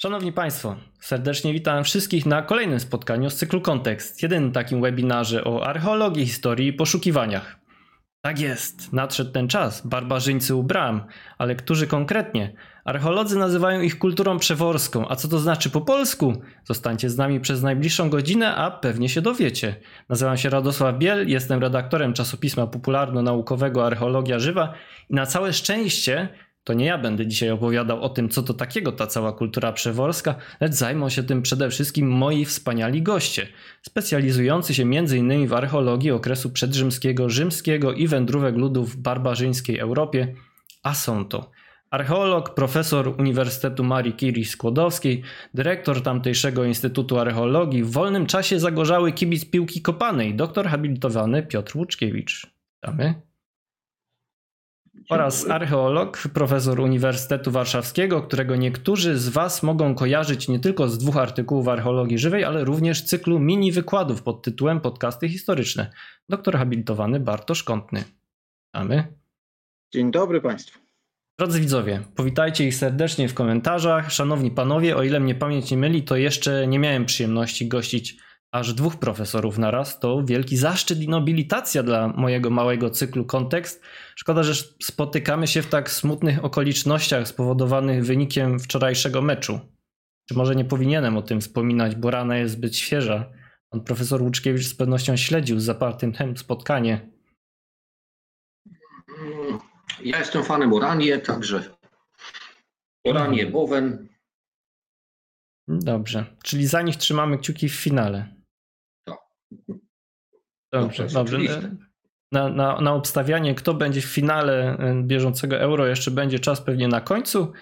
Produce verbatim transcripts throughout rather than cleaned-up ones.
Szanowni Państwo, serdecznie witam wszystkich na kolejnym spotkaniu z cyklu Kontekst, jedynym takim webinarze o archeologii, historii i poszukiwaniach. Tak jest, nadszedł ten czas, barbarzyńcy u bram, ale którzy konkretnie? Archeolodzy nazywają ich kulturą przeworską, a co to znaczy po polsku? Zostańcie z nami przez najbliższą godzinę, a pewnie się dowiecie. Nazywam się Radosław Biel, jestem redaktorem czasopisma popularno-naukowego Archeologia Żywa i na całe szczęście to nie ja będę dzisiaj opowiadał o tym, co to takiego ta cała kultura przeworska, lecz zajmą się tym przede wszystkim moi wspaniali goście, specjalizujący się między innymi w archeologii okresu przedrzymskiego, rzymskiego i wędrówek ludów w barbarzyńskiej Europie, a są to archeolog, profesor Uniwersytetu Marii Curie Skłodowskiej, dyrektor tamtejszego Instytutu Archeologii, w wolnym czasie zagorzały kibic piłki kopanej, doktor habilitowany Piotr Łuczkiewicz. Witamy. Oraz archeolog, profesor Uniwersytetu Warszawskiego, którego niektórzy z Was mogą kojarzyć nie tylko z dwóch artykułów archeologii żywej, ale również cyklu mini wykładów pod tytułem Podcasty historyczne. Doktor habilitowany Bartosz Kątny. Witamy. Dzień dobry Państwu. Drodzy widzowie, powitajcie ich serdecznie w komentarzach. Szanowni panowie, o ile mnie pamięć nie myli, to jeszcze nie miałem przyjemności gościć aż dwóch profesorów naraz. To wielki zaszczyt i nobilitacja dla mojego małego cyklu Kontekst. Szkoda, że spotykamy się w tak smutnych okolicznościach spowodowanych wynikiem wczorajszego meczu. Czy może nie powinienem o tym wspominać, bo rana jest zbyt świeża. Pan profesor Łuczkiewicz z pewnością śledził z zapartym tchem spotkanie. Ja jestem fanem Oranie, także Oranie, Bowen. Dobrze, czyli za nich trzymamy kciuki w finale. Dobrze, dobrze. Na, na, na obstawianie, kto będzie w finale bieżącego Euro, jeszcze będzie czas pewnie na końcu.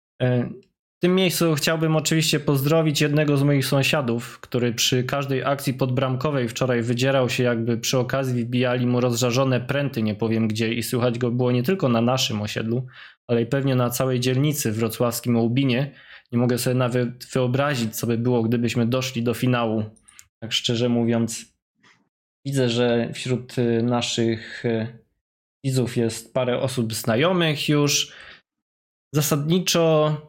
W tym miejscu chciałbym oczywiście pozdrowić jednego z moich sąsiadów, który przy każdej akcji podbramkowej wczoraj wydzierał się, jakby przy okazji wbijali mu rozżarzone pręty, nie powiem gdzie, i słychać go było nie tylko na naszym osiedlu, ale i pewnie na całej dzielnicy w wrocławskim Łubinie. Nie mogę sobie nawet wyobrazić, co by było, gdybyśmy doszli do finału. Tak szczerze mówiąc, widzę, że wśród naszych widzów jest parę osób znajomych już. Zasadniczo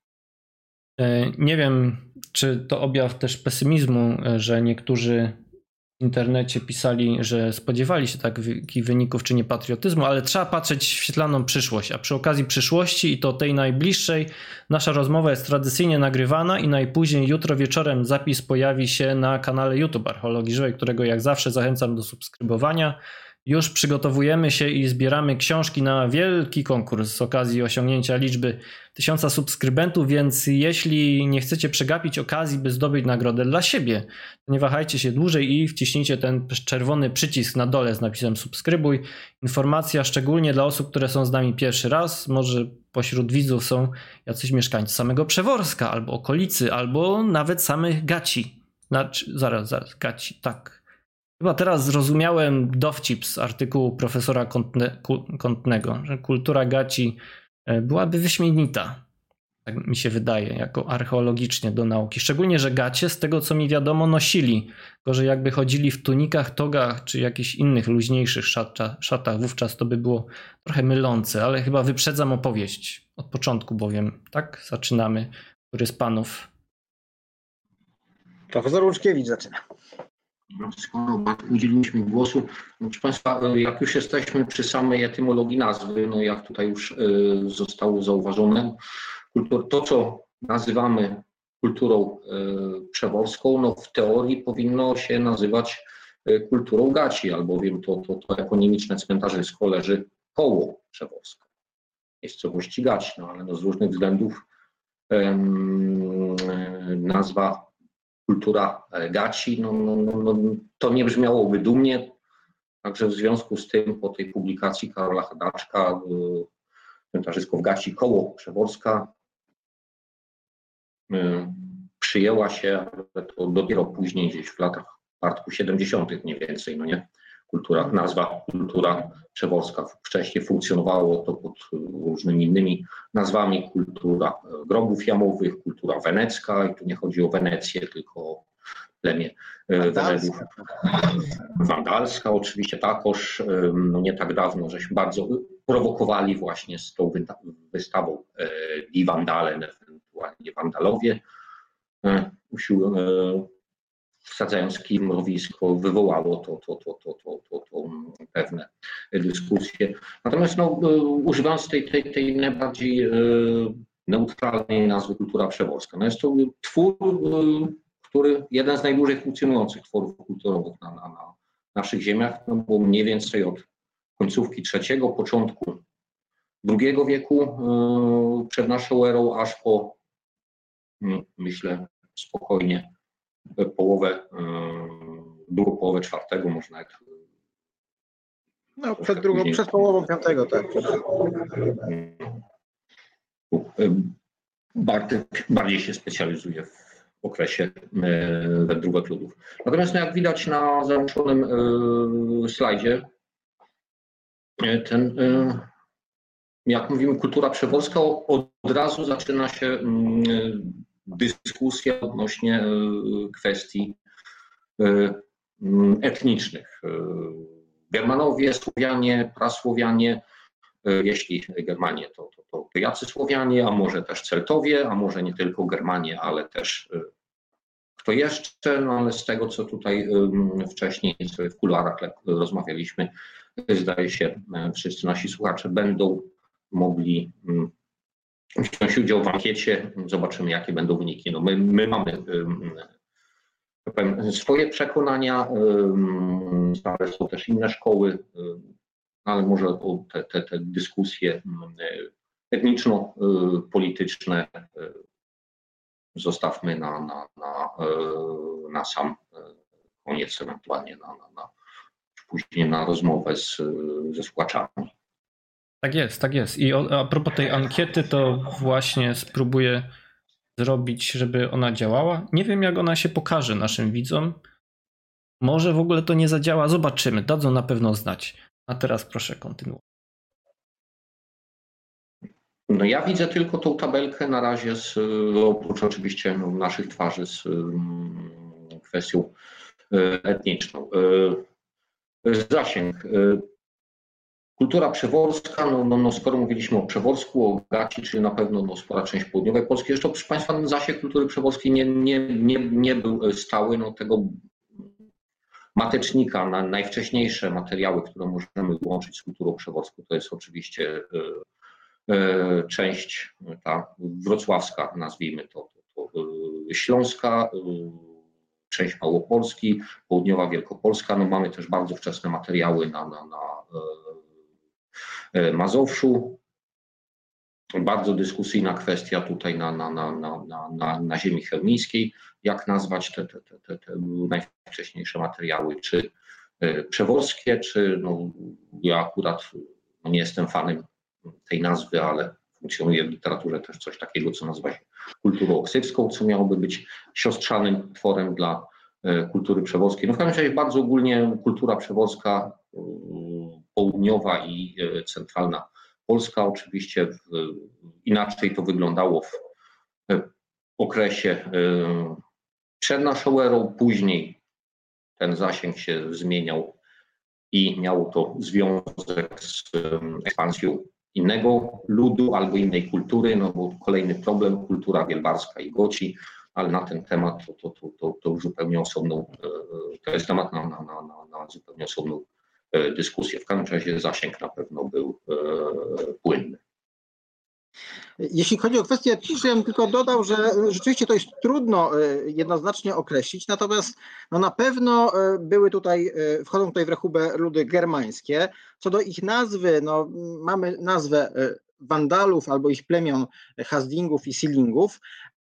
nie wiem, czy to objaw też pesymizmu, że niektórzy w internecie pisali, że spodziewali się takich wyników, czy nie patriotyzmu, ale trzeba patrzeć w świetlaną przyszłość. A przy okazji przyszłości, i to tej najbliższej, nasza rozmowa jest tradycyjnie nagrywana i najpóźniej jutro wieczorem zapis pojawi się na kanale YouTube Archeologii Żywej, którego jak zawsze zachęcam do subskrybowania. Już przygotowujemy się i zbieramy książki na wielki konkurs z okazji osiągnięcia liczby tysiąca subskrybentów, więc jeśli nie chcecie przegapić okazji, by zdobyć nagrodę dla siebie, to nie wahajcie się dłużej i wciśnijcie ten czerwony przycisk na dole z napisem subskrybuj. Informacja szczególnie dla osób, które są z nami pierwszy raz. Może pośród widzów są jacyś mieszkańcy samego Przeworska, albo okolicy, albo nawet samych Gaci. Znaczy, zaraz, zaraz, Gaci, tak. Chyba teraz zrozumiałem dowcip z artykułu profesora Kątne, Kątnego, że kultura Gaci byłaby wyśmienita, tak mi się wydaje, jako archeologicznie do nauki. Szczególnie, że Gacie, z tego co mi wiadomo, nosili. Gorzej jakby chodzili w tunikach, togach czy jakichś innych luźniejszych szata, szatach, wówczas to by było trochę mylące, ale chyba wyprzedzam opowieść od początku bowiem. Tak? Zaczynamy. Który z panów? Profesor Łuczkiewicz zaczyna. Skoro udzieliliśmy głosu, proszę Państwa, jak już jesteśmy przy samej etymologii nazwy, no jak tutaj już zostało zauważone, to co nazywamy kulturą przeworską, no w teorii powinno się nazywać kulturą Gaci, albowiem to, to, to eponimiczne cmentarzysko leży koło Przeworska. Miejscowości Gaci, no ale no z różnych względów um, nazwa kultura Gaci, no, no, no, to nie brzmiałoby dumnie, także w związku z tym po tej publikacji Karola Chadaczka cmentarzysko w Gaci koło Przeworska y, przyjęła się, ale to dopiero później, gdzieś w latach Bartku siedemdziesiątych mniej więcej, no nie? Kultura, nazwa kultura przeworska. Wcześniej funkcjonowało to pod różnymi innymi nazwami, kultura grobów jamowych, kultura wenecka, i tu nie chodzi o Wenecję, tylko o plemię Wenedów. Wandalska oczywiście takoż, no nie tak dawno, żeśmy bardzo prowokowali właśnie z tą wystawą Die Vandalen, ewentualnie Wandalowie, usił, wsadzając kij w mrowisko, wywołało to, to, to, to, to, to, to pewne dyskusje. Natomiast no, używając tej, tej, tej najbardziej neutralnej nazwy kultura przeworska, no jest to twór, który jeden z najdłużej funkcjonujących tworów kulturowych na, na, na naszych ziemiach, no, bo mniej więcej od końcówki trzeciego, początku drugiego wieku przed naszą erą, aż po, myślę, spokojnie połowę, drugą połowę czwartego, może nawet. No, przed drugą, przed połową piątego, tak. Bartek bardziej się specjalizuje w okresie wędrówek ludów. Natomiast no, jak widać na załączonym slajdzie, ten, jak mówimy, kultura przeworska, od razu zaczyna się dyskusja odnośnie kwestii etnicznych. Germanowie, Słowianie, prasłowianie, jeśli Germanie, to, to, to, to jacy Słowianie, a może też Celtowie, a może nie tylko Germanie, ale też kto jeszcze, no ale z tego, co tutaj wcześniej w kuluarach rozmawialiśmy, zdaje się, wszyscy nasi słuchacze będą mogli wziąć udział w ankiecie, zobaczymy, jakie będą wyniki. No my, my mamy swoje przekonania, ale są też inne szkoły, ale może te, te, te dyskusje etniczno-polityczne zostawmy na, na, na, na sam koniec, ewentualnie na, na, na, później na rozmowę z, ze słuchaczami. Tak jest, tak jest. I o, a propos tej ankiety, to właśnie spróbuję zrobić, żeby ona działała. Nie wiem, jak ona się pokaże naszym widzom. Może w ogóle to nie zadziała. Zobaczymy. Dadzą na pewno znać. A teraz proszę kontynuować. No ja widzę tylko tą tabelkę na razie, z, oprócz oczywiście no, naszych twarzy, z um, kwestią etniczną. Zasięg. Kultura przeworska, no, no, no skoro mówiliśmy o Przeworsku, o Gaci, czyli na pewno no, spora część południowej Polski, zresztą proszę Państwa, zasięg kultury przeworskiej nie, nie, nie, nie był stały, no, tego matecznika na najwcześniejsze materiały, które możemy łączyć z kulturą przeworską, to jest oczywiście y, y, część ta wrocławska, nazwijmy to, to, to y, śląska, y, część Małopolski, południowa Wielkopolska. No mamy też bardzo wczesne materiały na, na, na y, Mazowszu. Bardzo dyskusyjna kwestia tutaj na, na, na, na, na, na, na ziemi chełmińskiej, jak nazwać te, te, te, te, te najwcześniejsze materiały, czy y, przeworskie, czy no, ja akurat no, nie jestem fanem tej nazwy, ale funkcjonuje w literaturze też coś takiego, co nazywa się kulturą oksywską, co miałoby być siostrzanym tworem dla y, kultury przeworskiej. No w każdym razie bardzo ogólnie kultura przeworska, y, południowa i y, centralna Polska, oczywiście w, inaczej to wyglądało w okresie przed naszą erą, później ten zasięg się zmieniał i miało to związek z ekspansją innego ludu albo innej kultury, no bo kolejny problem, kultura wielbarska i Goci, ale na ten temat to, to, to, to, to już zupełnie osobną, to jest temat na, na, na, na zupełnie osobną dyskusję. W każdym razie zasięg na pewno był e, płynny. Jeśli chodzi o kwestię etniczną, ja bym tylko dodał, że rzeczywiście to jest trudno jednoznacznie określić, natomiast no na pewno były tutaj, wchodzą tutaj w rachubę ludy germańskie. Co do ich nazwy, no mamy nazwę Wandalów albo ich plemion Hasdingów i Silingów,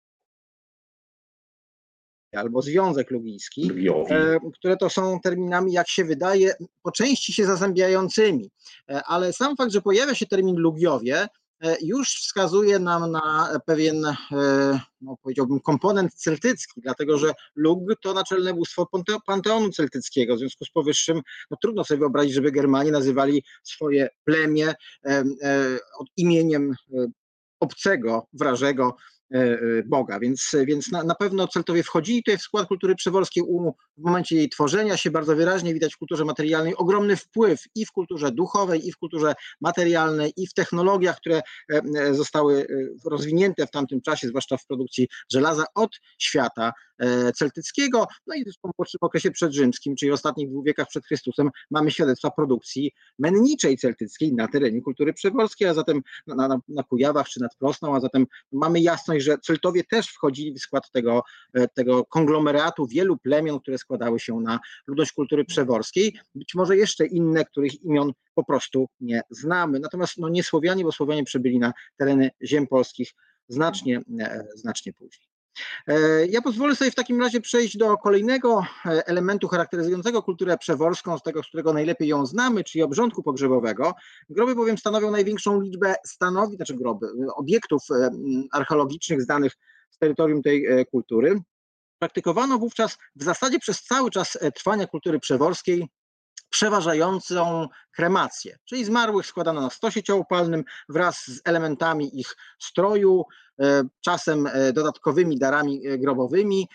albo Związek Lugijski, e, które to są terminami, jak się wydaje, po części się zazębiającymi, e, ale sam fakt, że pojawia się termin Lugiowie, e, już wskazuje nam na pewien, e, no, powiedziałbym, komponent celtycki, dlatego że Lug to naczelne bóstwo panteonu celtyckiego, w związku z powyższym no, trudno sobie wyobrazić, żeby Germanie nazywali swoje plemię e, e, od imieniem e, obcego, wrażego, Boga, więc, więc na, na pewno Celtowie wchodzili tutaj w skład kultury przeworskiej. W momencie jej tworzenia się bardzo wyraźnie widać w kulturze materialnej ogromny wpływ i w kulturze duchowej, i w kulturze materialnej, i w technologiach, które zostały rozwinięte w tamtym czasie, zwłaszcza w produkcji żelaza od świata celtyckiego. No i zresztą w okresie przedrzymskim, czyli w ostatnich dwóch wiekach przed Chrystusem, mamy świadectwa produkcji menniczej celtyckiej na terenie kultury przeworskiej, a zatem na, na, na Kujawach czy nad Prosną, a zatem mamy jasność, że Celtowie też wchodzili w skład tego, tego konglomeratu wielu plemion, które składały się na ludność kultury przeworskiej. Być może jeszcze inne, których imion po prostu nie znamy. Natomiast no, nie Słowianie, bo Słowianie przybyli na tereny ziem polskich znacznie, znacznie później. Ja pozwolę sobie w takim razie przejść do kolejnego elementu charakteryzującego kulturę przeworską, z tego, z którego najlepiej ją znamy, czyli obrządku pogrzebowego. Groby bowiem stanowią największą liczbę stanowisk, znaczy groby, obiektów archeologicznych znanych z terytorium tej kultury. Praktykowano wówczas w zasadzie przez cały czas trwania kultury przeworskiej przeważającą kremację, czyli zmarłych składano na stosie ciałopalnym wraz z elementami ich stroju, czasem dodatkowymi darami grobowymi,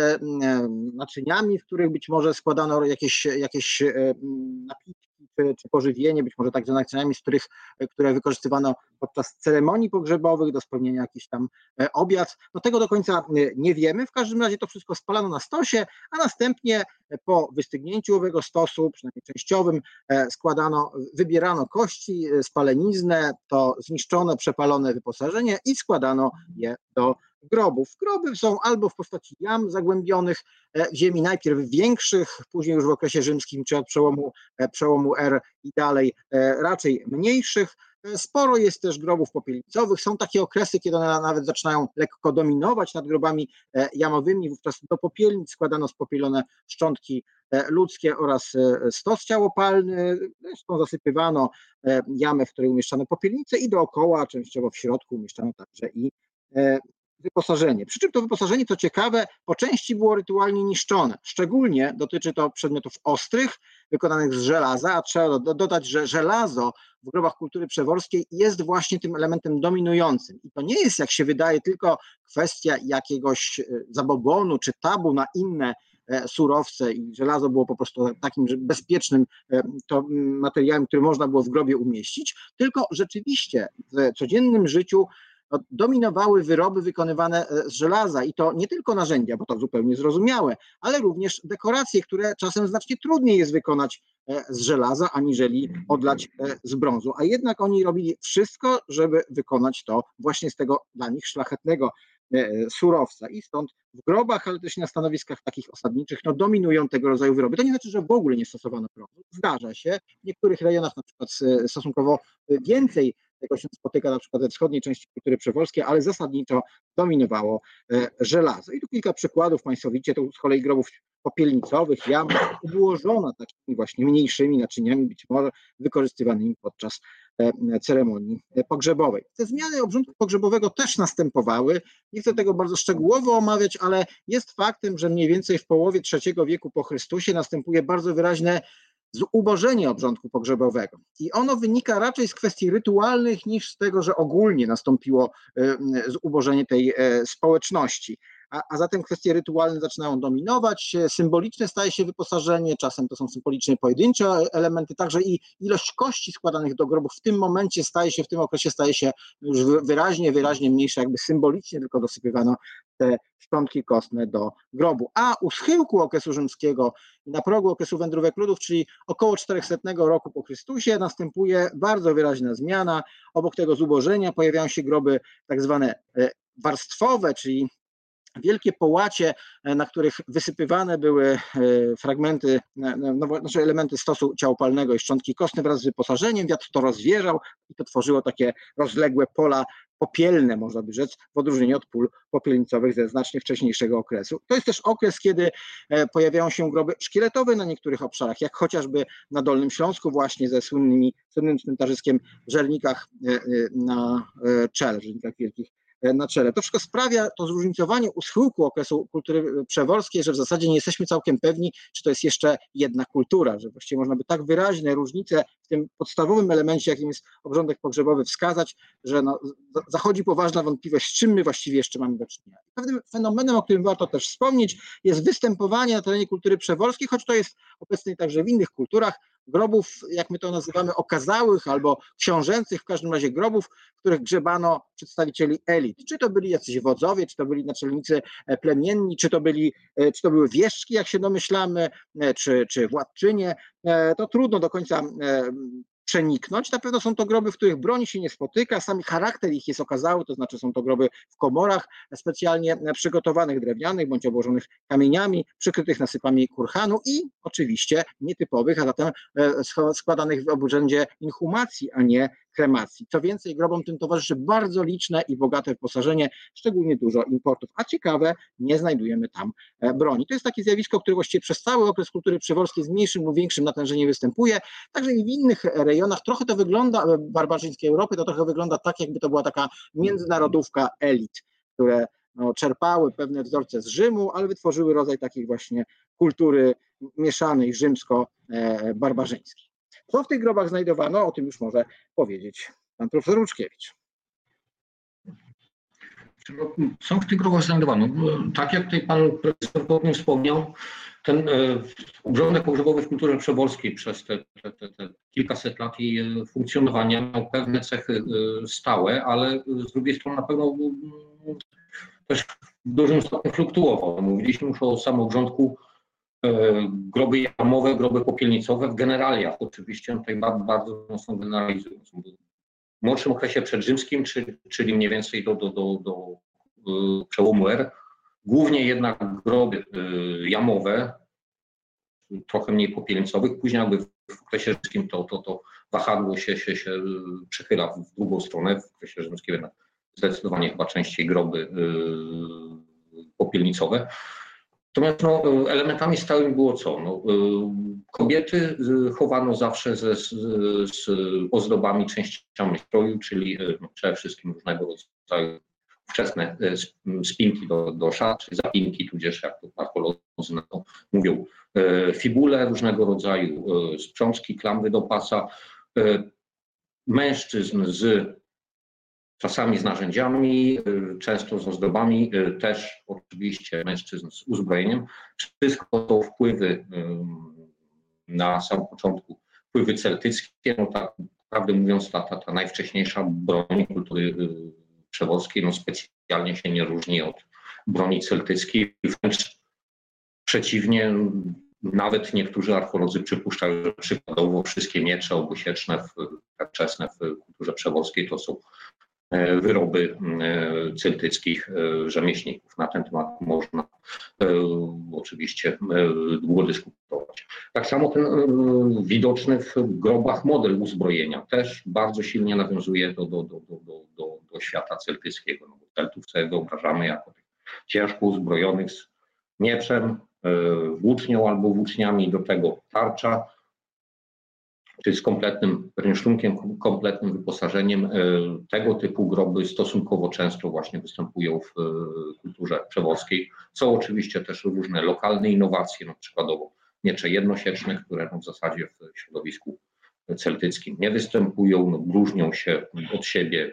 naczyniami, w których być może składano jakieś, jakieś napitki czy, czy pożywienie, być może także naczyniami, z których, które wykorzystywano podczas ceremonii pogrzebowych do spełnienia jakiś tam obiad. No tego do końca nie wiemy. W każdym razie to wszystko spalano na stosie, a następnie po wystygnięciu owego stosu, przynajmniej częściowym, składano, wybierano kości, spaleniznę, to zniszczone, przepalone wyposażenie i składano je do grobów. Groby są albo w postaci jam zagłębionych w ziemi, najpierw większych, później już w okresie rzymskim, czy od przełomu, przełomu R i dalej raczej mniejszych. Sporo jest też grobów popielnicowych. Są takie okresy, kiedy one nawet zaczynają lekko dominować nad grobami jamowymi. Wówczas do popielnic składano spopielone szczątki ludzkie oraz stos ciałopalny. Zresztą zasypywano jamę, w której umieszczano popielnice i dookoła, częściowo w środku, umieszczano także i wyposażenie. Przy czym to wyposażenie, co ciekawe, po części było rytualnie niszczone. Szczególnie dotyczy to przedmiotów ostrych, wykonanych z żelaza, a trzeba dodać, że żelazo w grobach kultury przeworskiej jest właśnie tym elementem dominującym. I to nie jest, jak się wydaje, tylko kwestia jakiegoś zabobonu czy tabu na inne surowce i żelazo było po prostu takim bezpiecznym to materiałem, który można było w grobie umieścić, tylko rzeczywiście w codziennym życiu dominowały wyroby wykonywane z żelaza i to nie tylko narzędzia, bo to zupełnie zrozumiałe, ale również dekoracje, które czasem znacznie trudniej jest wykonać z żelaza, aniżeli odlać z brązu. A jednak oni robili wszystko, żeby wykonać to właśnie z tego dla nich szlachetnego surowca. I stąd w grobach, ale też na stanowiskach takich osadniczych, no dominują tego rodzaju wyroby. To nie znaczy, że w ogóle nie stosowano brązu. Zdarza się. W niektórych rejonach na przykład stosunkowo więcej tego się spotyka na przykład we wschodniej części kultury przeworskiej, ale zasadniczo dominowało żelazo. I tu kilka przykładów, Państwo widzicie, to z kolei grobów popielnicowych, jam ułożona takimi właśnie mniejszymi naczyniami, być może wykorzystywanymi podczas ceremonii pogrzebowej. Te zmiany obrządku pogrzebowego też następowały. Nie chcę tego bardzo szczegółowo omawiać, ale jest faktem, że mniej więcej w połowie trzeciego wieku po Chrystusie następuje bardzo wyraźne zubożenie obrządku pogrzebowego. I ono wynika raczej z kwestii rytualnych niż z tego, że ogólnie nastąpiło zubożenie tej społeczności. A, a zatem kwestie rytualne zaczynają dominować, symboliczne staje się wyposażenie, czasem to są symbolicznie pojedyncze elementy, także i ilość kości składanych do grobów w tym momencie staje się, w tym okresie staje się już wyraźnie, wyraźnie mniejsza, jakby symbolicznie tylko dosypywano te szczątki kostne do grobu. A u schyłku okresu rzymskiego i na progu okresu wędrówek ludów, czyli około czterychsetnego roku po Chrystusie, następuje bardzo wyraźna zmiana. Obok tego zubożenia pojawiają się groby tak zwane warstwowe, czyli wielkie połacie, na których wysypywane były fragmenty, no, znaczy elementy stosu ciałopalnego i szczątki kostne wraz z wyposażeniem. Wiatr to rozwierzał i to tworzyło takie rozległe pola popielne, można by rzec, w odróżnieniu od pól popielnicowych ze znacznie wcześniejszego okresu. To jest też okres, kiedy pojawiają się groby szkieletowe na niektórych obszarach, jak chociażby na Dolnym Śląsku właśnie ze słynnymi, słynnym cmentarzyskiem w Żernikach na Czele, w Żernikach Wielkich na czele. To wszystko sprawia, to zróżnicowanie u schyłku okresu kultury przeworskiej, że w zasadzie nie jesteśmy całkiem pewni, czy to jest jeszcze jedna kultura, że właściwie można by tak wyraźne różnice w tym podstawowym elemencie, jakim jest obrządek pogrzebowy, wskazać, że no, zachodzi poważna wątpliwość, z czym my właściwie jeszcze mamy do czynienia. Pewnym fenomenem, o którym warto też wspomnieć, jest występowanie na terenie kultury przeworskiej, choć to jest obecne także w innych kulturach, grobów, jak my to nazywamy, okazałych albo książęcych, w każdym razie grobów, w których grzebano przedstawicieli elit. Czy to byli jacyś wodzowie, czy to byli naczelnicy plemienni, czy to, byli, czy to były wieszczki, jak się domyślamy, czy, czy władczynie. To trudno do końca przeniknąć. Na pewno są to groby, w których broni się nie spotyka, sam charakter ich jest okazały, to znaczy są to groby w komorach specjalnie przygotowanych, drewnianych bądź obłożonych kamieniami, przykrytych nasypami kurhanu i oczywiście nietypowych, a zatem składanych w obrzędzie inhumacji, a nie kremacji. Co więcej, grobom tym towarzyszy bardzo liczne i bogate wyposażenie, szczególnie dużo importów, a ciekawe, nie znajdujemy tam broni. To jest takie zjawisko, które właściwie przez cały okres kultury przeworskiej z mniejszym lub większym natężeniem występuje, także i w innych rejonach. Trochę to wygląda, barbarzyńskiej Europy, to trochę wygląda tak, jakby to była taka międzynarodówka elit, które no, czerpały pewne wzorce z Rzymu, ale wytworzyły rodzaj takich właśnie kultury mieszanej rzymsko-barbarzyńskiej. Co w tych grobach znajdowano, o tym już może powiedzieć pan profesor Łuczkiewicz. Co w tych grobach znajdowano? Tak jak tutaj pan profesor Bogdan wspomniał, ten obrządek pogrzebowy w kulturze przeworskiej przez te, te, te, te kilkaset lat jej funkcjonowania miał pewne cechy stałe, ale z drugiej strony na pewno też w dużym stopniu fluktuował. Mówiliśmy już o samym obrządku groby jamowe, groby popielnicowe w generaliach oczywiście, tutaj bardzo, bardzo mocno generalizując. W młodszym okresie przedrzymskim, czyli, czyli mniej więcej do, do, do, do przełomu R, głównie jednak groby jamowe, trochę mniej popielnicowych, później jakby w okresie rzymskim to, to, to wahadło się, się, się przechyla w drugą stronę, w okresie rzymskim jednak zdecydowanie chyba częściej groby popielnicowe. Natomiast no, elementami stałymi było co? No, kobiety chowano zawsze ze, z, z ozdobami, częściami stroju, czyli no, przede wszystkim różnego rodzaju wczesne spinki do, do szat, czy zapinki, tudzież jak to archeolodzy na to mówią, fibule różnego rodzaju, sprzączki, klamry do pasa, mężczyzn z czasami z narzędziami, często z ozdobami, też oczywiście mężczyzn z uzbrojeniem. Wszystko to wpływy na samym początku, wpływy celtyckie, no tak naprawdę mówiąc ta, ta, ta najwcześniejsza broń kultury przeworskiej no specjalnie się nie różni od broni celtyckiej, wręcz przeciwnie, nawet niektórzy archeolodzy przypuszczają, że przykładowo wszystkie miecze obusieczne wczesne w kulturze przeworskiej to są wyroby celtyckich rzemieślników. Na ten temat można oczywiście długo dyskutować. Tak samo ten widoczny w grobach model uzbrojenia też bardzo silnie nawiązuje do, do, do, do, do, do świata celtyckiego. No bo Celtów sobie wyobrażamy jako tych ciężko uzbrojonych z mieczem, włócznią albo włóczniami, do tego tarcza, czyli z kompletnym rynsztunkiem, kompletnym wyposażeniem. Tego typu groby stosunkowo często właśnie występują w kulturze przeworskiej. Są oczywiście też różne lokalne innowacje, no przykładowo miecze jednosieczne, które no w zasadzie w środowisku celtyckim nie występują, no różnią się od siebie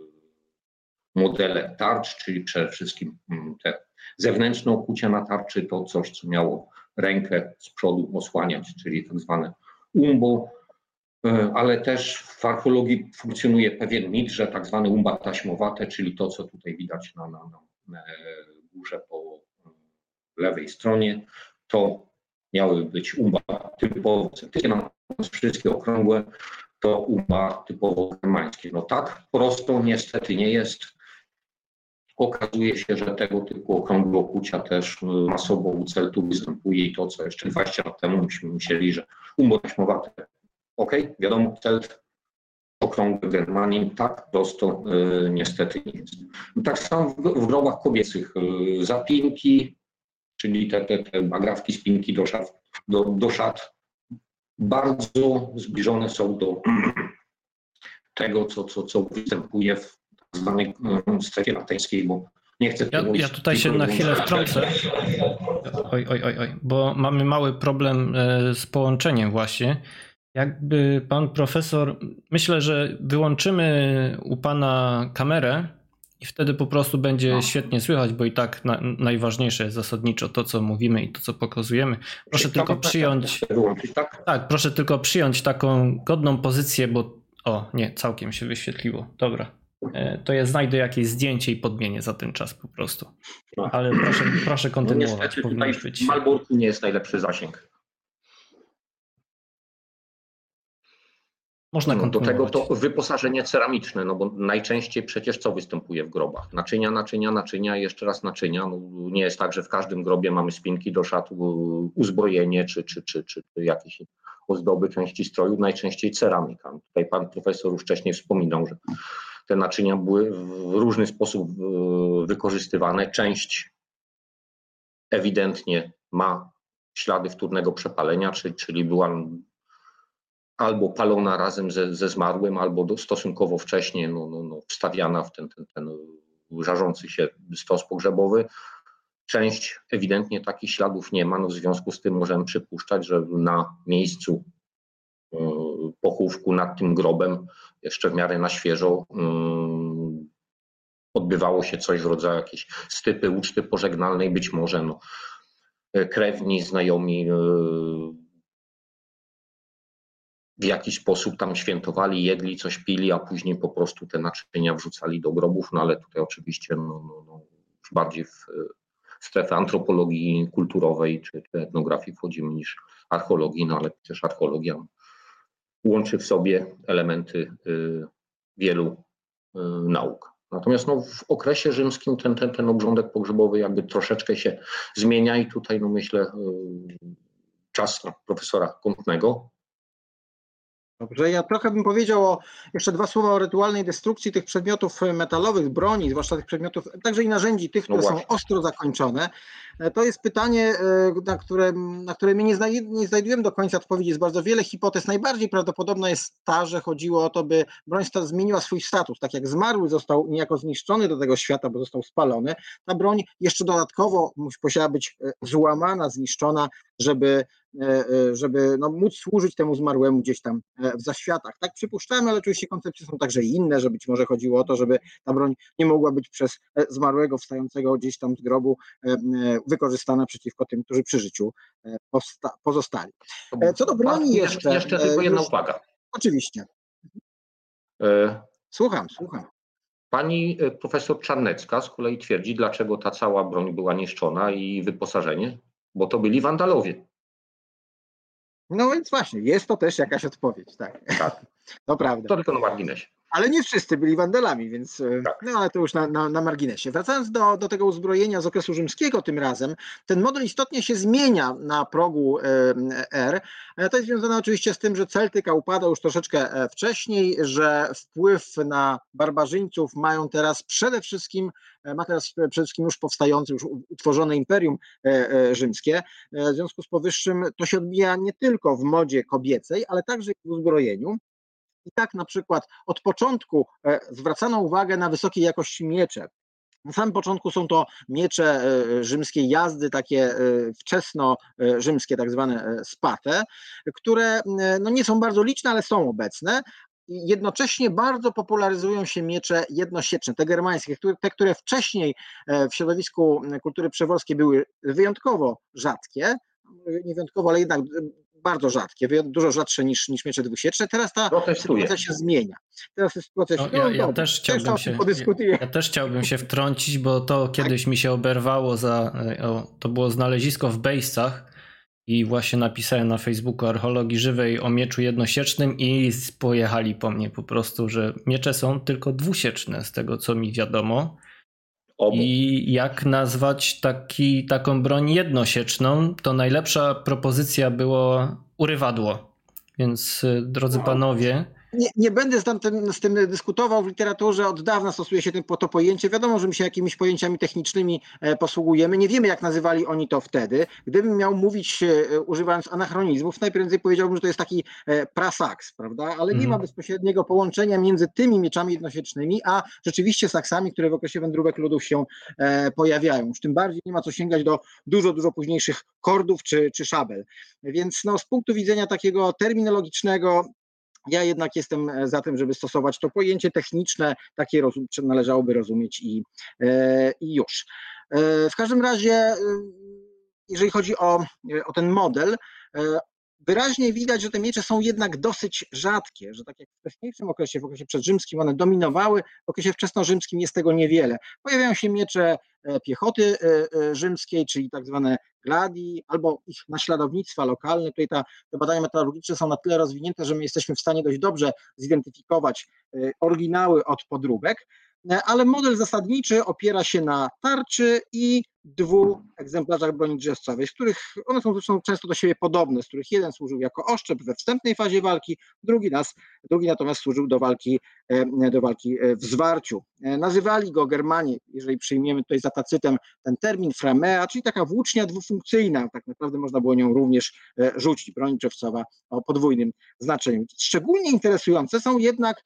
modele tarcz, czyli przede wszystkim te zewnętrzne okucia na tarczy, to coś, co miało rękę z przodu osłaniać, czyli tak zwane umbo, ale też w archeologii funkcjonuje pewien mit, że tak zwane umba taśmowate, czyli to, co tutaj widać na, na, na górze po lewej stronie, to miały być umba typowo celtyckie, natomiast wszystkie okrągłe to umba typowo germańskie. No tak prosto niestety nie jest. Okazuje się, że tego typu okrągłe okucia też masowo u Celtów występuje i to, co jeszcze dwadzieścia lat temu myśmy myśleli, że umbo taśmowate. Okej, okay, wiadomo, Celt, okrągły Germanin, tak prosto y, niestety nie jest. Tak samo w, w grobach kobiecych y, zapinki, czyli te, te, te agrafki, spinki do szat, do, do szat bardzo zbliżone są do tego, co, co, co występuje w zwanej strefie lateńskiej, bo nie chcę... Ja, ja tutaj się na chwilę wtrącę. Oj, oj, oj, oj, bo mamy mały problem z połączeniem właśnie. Jakby pan profesor, myślę, że wyłączymy u pana kamerę i wtedy po prostu będzie no. świetnie słychać, bo i tak na, najważniejsze jest zasadniczo to, co mówimy i to, co pokazujemy. Proszę tylko przyjąć... Tak? tak, proszę tylko przyjąć taką godną pozycję, bo... O, nie, całkiem się wyświetliło. Dobra. To ja znajdę jakieś zdjęcie i podmienię za ten czas po prostu. Ale proszę, proszę kontynuować. No niestety tutaj w Malborku nie jest najlepszy zasięg. Można no, do kontynuować. tego to wyposażenie ceramiczne, no bo najczęściej przecież co występuje w grobach? Naczynia, naczynia, naczynia i jeszcze raz naczynia. No, nie jest tak, że w każdym grobie mamy spinki do szat, uzbrojenie czy, czy, czy, czy, czy jakieś ozdoby, części stroju, najczęściej ceramika. Tutaj pan profesor już wcześniej wspominał, że te naczynia były w różny sposób wykorzystywane. Część ewidentnie ma ślady wtórnego przepalenia, czyli była albo palona razem ze, ze zmarłym, albo do, stosunkowo wcześnie no, no, no, wstawiana w ten, ten, ten żarzący się stos pogrzebowy. Część ewidentnie takich śladów nie ma, no, w związku z tym możemy przypuszczać, że na miejscu y, pochówku nad tym grobem, jeszcze w miarę na świeżo, y, odbywało się coś w rodzaju jakiejś stypy, uczty pożegnalnej, być może no, krewni, znajomi y, w jakiś sposób tam świętowali, jedli, coś pili, a później po prostu te naczynia wrzucali do grobów, no ale tutaj oczywiście no, no, no, już bardziej w strefę antropologii kulturowej czy, czy etnografii wchodzimy niż archeologii, no ale przecież archeologia łączy w sobie elementy y, wielu y, nauk. Natomiast no, w okresie rzymskim ten, ten, ten obrządek pogrzebowy jakby troszeczkę się zmienia i tutaj no myślę y, czas na profesora Kąpnego. Dobrze, ja trochę bym powiedział o, jeszcze dwa słowa o rytualnej destrukcji tych przedmiotów metalowych, broni, zwłaszcza tych przedmiotów, także i narzędzi, tych, które no są ostro zakończone. To jest pytanie, na które, na które my nie, znaj nie znajdujemy do końca odpowiedzi. Jest bardzo wiele hipotez. Najbardziej prawdopodobna jest ta, że chodziło o to, by broń zmieniła swój status. Tak jak zmarły został niejako zniszczony do tego świata, bo został spalony, ta broń jeszcze dodatkowo musiała być złamana, zniszczona, żeby żeby no, móc służyć temu zmarłemu gdzieś tam w zaświatach. Tak przypuszczamy, ale oczywiście koncepcje są także inne, że być może chodziło o to, żeby ta broń nie mogła być przez zmarłego wstającego gdzieś tam z grobu wykorzystana przeciwko tym, którzy przy życiu pozostali. Co do broni jeszcze... Jeszcze tylko jedna już, uwaga. Oczywiście. Słucham, słucham. Pani profesor Czarnecka z kolei twierdzi, dlaczego ta cała broń była niszczona i wyposażenie, bo to byli wandalowie. No więc właśnie, jest to też jakaś odpowiedź, tak. Tak. To prawda. To tylko na marginesie. Ale nie wszyscy byli wandalami, więc tak. No ale to już na, na, na marginesie. Wracając do, do tego uzbrojenia z okresu rzymskiego tym razem, ten model istotnie się zmienia na progu R. To jest związane oczywiście z tym, że Celtyka upada już troszeczkę wcześniej, że wpływ na barbarzyńców mają teraz przede wszystkim, ma teraz przede wszystkim już powstające, już utworzone Imperium Rzymskie. W związku z powyższym to się odbija nie tylko w modzie kobiecej, ale także w uzbrojeniu. I tak na przykład od początku zwracano uwagę na wysokiej jakości miecze. Na samym początku są to miecze rzymskiej jazdy, takie wczesno rzymskie, tak zwane spate, które no nie są bardzo liczne, ale są obecne. I jednocześnie bardzo popularyzują się miecze jednosieczne, te germańskie, te, które wcześniej w środowisku kultury przeworskiej były wyjątkowo rzadkie, nie wyjątkowo, ale jednak bardzo rzadkie, dużo rzadsze niż, niż miecze dwusieczne. Teraz ta Protestuję. sytuacja się zmienia. Teraz sytuacja się, no, ja, ja, też chciałbym się, ja, ja też chciałbym się wtrącić, bo to kiedyś tak? mi się oberwało za, o, to było znalezisko w Bejscach i właśnie napisałem na Facebooku Archeologii Żywej o mieczu jednosiecznym i pojechali po mnie po prostu, że miecze są tylko dwusieczne z tego, co mi wiadomo. Obu. I jak nazwać taki, taką broń jednosieczną, to najlepsza propozycja było urywadło. Więc drodzy panowie, Nie, nie będę z tym, z tym dyskutował, w literaturze od dawna stosuje się to pojęcie. Wiadomo, że my się jakimiś pojęciami technicznymi posługujemy. Nie wiemy, jak nazywali oni to wtedy. Gdybym miał mówić używając anachronizmów, najprędzej powiedziałbym, że to jest taki prasaks, prawda? Ale nie ma bezpośredniego połączenia między tymi mieczami jednosiecznymi, a rzeczywiście saksami, które w okresie wędrówek ludów się pojawiają. Już tym bardziej nie ma co sięgać do dużo, dużo późniejszych kordów czy, czy szabel. Więc no, z punktu widzenia takiego terminologicznego, ja jednak jestem za tym, żeby stosować to pojęcie techniczne, takie rozum, należałoby rozumieć i, i już. W każdym razie, jeżeli chodzi o, o ten model, wyraźnie widać, że te miecze są jednak dosyć rzadkie, że tak jak w wcześniejszym okresie, w okresie przedrzymskim one dominowały, w okresie wczesnorzymskim jest tego niewiele. Pojawiają się miecze piechoty rzymskiej, czyli tak zwane gladi, albo ich naśladownictwa lokalne. Tutaj ta, te badania metodologiczne są na tyle rozwinięte, że my jesteśmy w stanie dość dobrze zidentyfikować oryginały od podróbek, ale model zasadniczy opiera się na tarczy i dwóch egzemplarzach broni drzewcowej, z których one są zresztą często do siebie podobne, z których jeden służył jako oszczep we wstępnej fazie walki, drugi, nas, drugi natomiast służył do walki, do walki w zwarciu. Nazywali go Germanie, jeżeli przyjmiemy tutaj za tacytem ten termin framea, czyli taka włócznia dwufunkcyjna, tak naprawdę można było nią również rzucić, broń drzewcowa o podwójnym znaczeniu. Szczególnie interesujące są jednak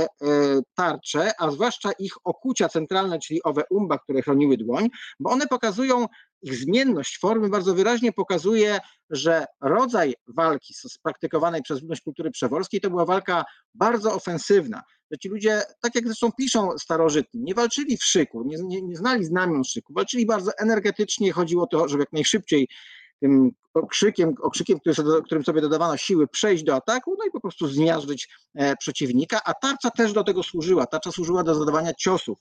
tarcze, a zwłaszcza ich okucia centralne, czyli owe umba, które chroniły dłoń, bo one pokazują, ich zmienność formy bardzo wyraźnie pokazuje, że rodzaj walki spraktykowanej przez ludność kultury przeworskiej to była walka bardzo ofensywna, że ci ludzie, tak jak zresztą piszą starożytni, nie walczyli w szyku, nie, nie, nie znali znamion szyku, walczyli bardzo energetycznie, chodziło o to, żeby jak najszybciej tym okrzykiem, okrzykiem którym sobie dodawano siły, przejść do ataku, no i po prostu zmiażdżyć przeciwnika, a tarcza też do tego służyła, tarcza służyła do zadawania ciosów.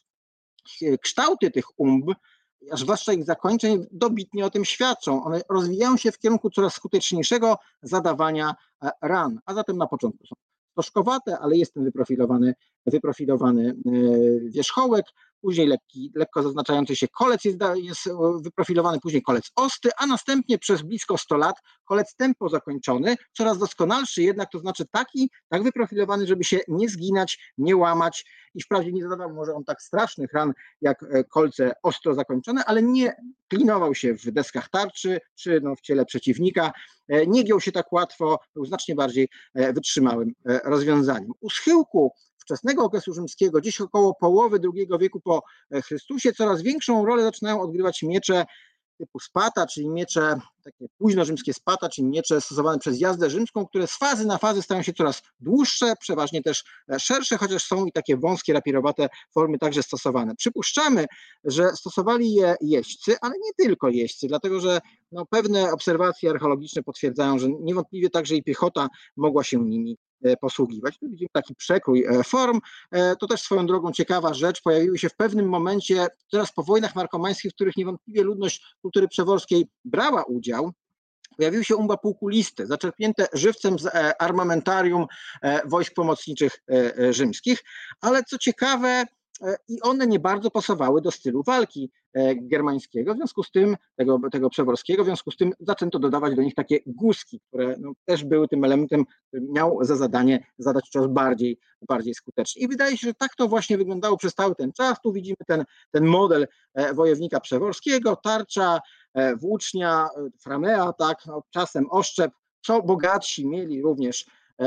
Kształty tych umb, a zwłaszcza ich zakończeń, dobitnie o tym świadczą. One rozwijają się w kierunku coraz skuteczniejszego zadawania ran, a zatem na początku są stożkowate, ale jest ten wyprofilowany, wyprofilowany wierzchołek, później lekki, lekko zaznaczający się kolec jest, jest wyprofilowany, później kolec ostry, a następnie przez blisko sto lat kolec tempo zakończony, coraz doskonalszy jednak, to znaczy taki, tak wyprofilowany, żeby się nie zginać, nie łamać i wprawdzie nie zadawał może on tak strasznych ran jak kolce ostro zakończone, ale nie klinował się w deskach tarczy czy no w ciele przeciwnika, nie giął się tak łatwo, był znacznie bardziej wytrzymałym rozwiązaniem. U schyłku wczesnego okresu rzymskiego, gdzieś około połowy drugiego wieku po Chrystusie, coraz większą rolę zaczynają odgrywać miecze typu spata, czyli miecze, takie późnorzymskie spata, czyli miecze stosowane przez jazdę rzymską, które z fazy na fazę stają się coraz dłuższe, przeważnie też szersze, chociaż są i takie wąskie, rapierowate formy także stosowane. Przypuszczamy, że stosowali je jeźdźcy, ale nie tylko jeźdźcy, dlatego że no, pewne obserwacje archeologiczne potwierdzają, że niewątpliwie także i piechota mogła się nimi posługiwać. Tu widzimy taki przekrój form. To też swoją drogą ciekawa rzecz. Pojawiły się w pewnym momencie, teraz po wojnach markomańskich, w których niewątpliwie ludność kultury przeworskiej brała udział, pojawiły się umba półkuliste, zaczerpnięte żywcem z armamentarium wojsk pomocniczych rzymskich, ale co ciekawe, i one nie bardzo pasowały do stylu walki germańskiego, w związku z tym, tego, tego przeworskiego, w związku z tym zaczęto dodawać do nich takie guzki, które no, też były tym elementem, który miał za zadanie zadać cios bardziej, bardziej skutecznie. I wydaje się, że tak to właśnie wyglądało przez cały ten czas. Tu widzimy ten, ten model wojownika przeworskiego, tarcza, włócznia, framea, tak, no, czasem oszczep. Co bogatsi mieli również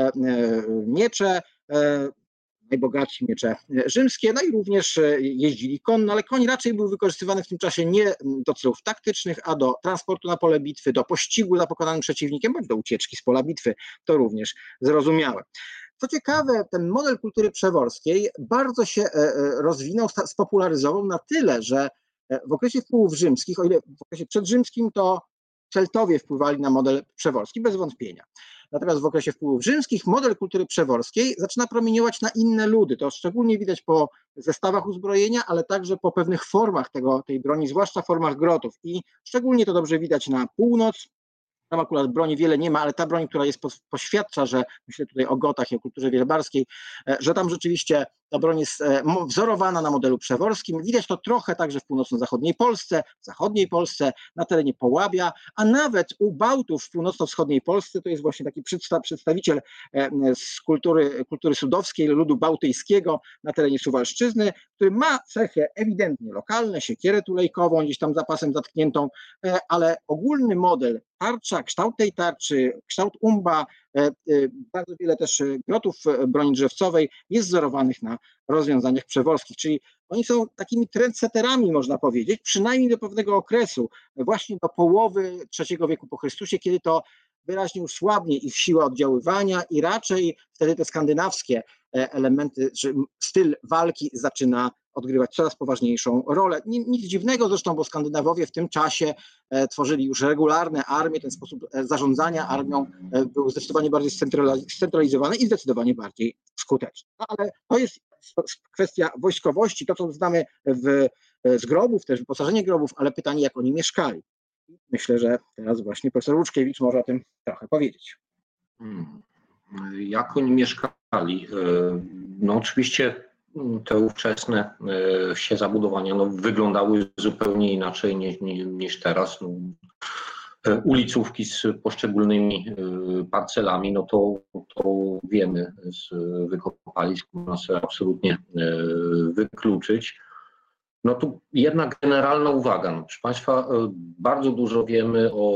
miecze, najbogatsi miecze rzymskie, no i również jeździli konno, ale koń raczej był wykorzystywany w tym czasie nie do celów taktycznych, a do transportu na pole bitwy, do pościgu za pokonanym przeciwnikiem, bądź do ucieczki z pola bitwy. To również zrozumiałe. Co ciekawe, ten model kultury przeworskiej bardzo się rozwinął, spopularyzował na tyle, że w okresie wpływów rzymskich, o ile w okresie przedrzymskim to Celtowie wpływali na model przeworski, bez wątpienia. Natomiast w okresie wpływów rzymskich model kultury przeworskiej zaczyna promieniować na inne ludy. To szczególnie widać po zestawach uzbrojenia, ale także po pewnych formach tego, tej broni, zwłaszcza formach grotów. I szczególnie to dobrze widać na północ. Tam akurat broni wiele nie ma, ale ta broń, która jest, poświadcza, że myślę tutaj o gotach i o kulturze wielbarskiej, że tam rzeczywiście broń jest wzorowana na modelu przeworskim. Widać to trochę także w północno-zachodniej Polsce, w zachodniej Polsce, na terenie Połabia, a nawet u Bałtów w północno-wschodniej Polsce. To jest właśnie taki przedstawiciel z kultury, kultury sudowskiej, ludu bałtyjskiego na terenie Suwalszczyzny, który ma cechy ewidentnie lokalne, siekierę tulejkową, gdzieś tam zapasem zatkniętą, ale ogólny model, tarcza, kształt tej tarczy, kształt umba, bardzo wiele też grotów broni drzewcowej jest wzorowanych na rozwiązaniach przeworskich, czyli oni są takimi trendsetterami, można powiedzieć, przynajmniej do pewnego okresu, właśnie do połowy trzeciego wieku po Chrystusie, kiedy to wyraźnie już słabnie ich siła oddziaływania i raczej wtedy te skandynawskie elementy, czy styl walki zaczyna odgrywać coraz poważniejszą rolę. Nic dziwnego zresztą, bo Skandynawowie w tym czasie tworzyli już regularne armie, ten sposób zarządzania armią był zdecydowanie bardziej scentralizowany i zdecydowanie bardziej skuteczny. No, ale to jest kwestia wojskowości, to co znamy w, z grobów, też wyposażenie grobów, ale pytanie, jak oni mieszkali. Myślę, że teraz właśnie profesor Łuczkiewicz może o tym trochę powiedzieć. Hmm. Jak oni mieszkali? No oczywiście te ówczesne wsie zabudowania no, wyglądały zupełnie inaczej niż, niż teraz. No, ulicówki z poszczególnymi parcelami, no to, to wiemy z wykopalisk, można sobie absolutnie wykluczyć. No tu jedna generalna uwaga. No, proszę Państwa, bardzo dużo wiemy o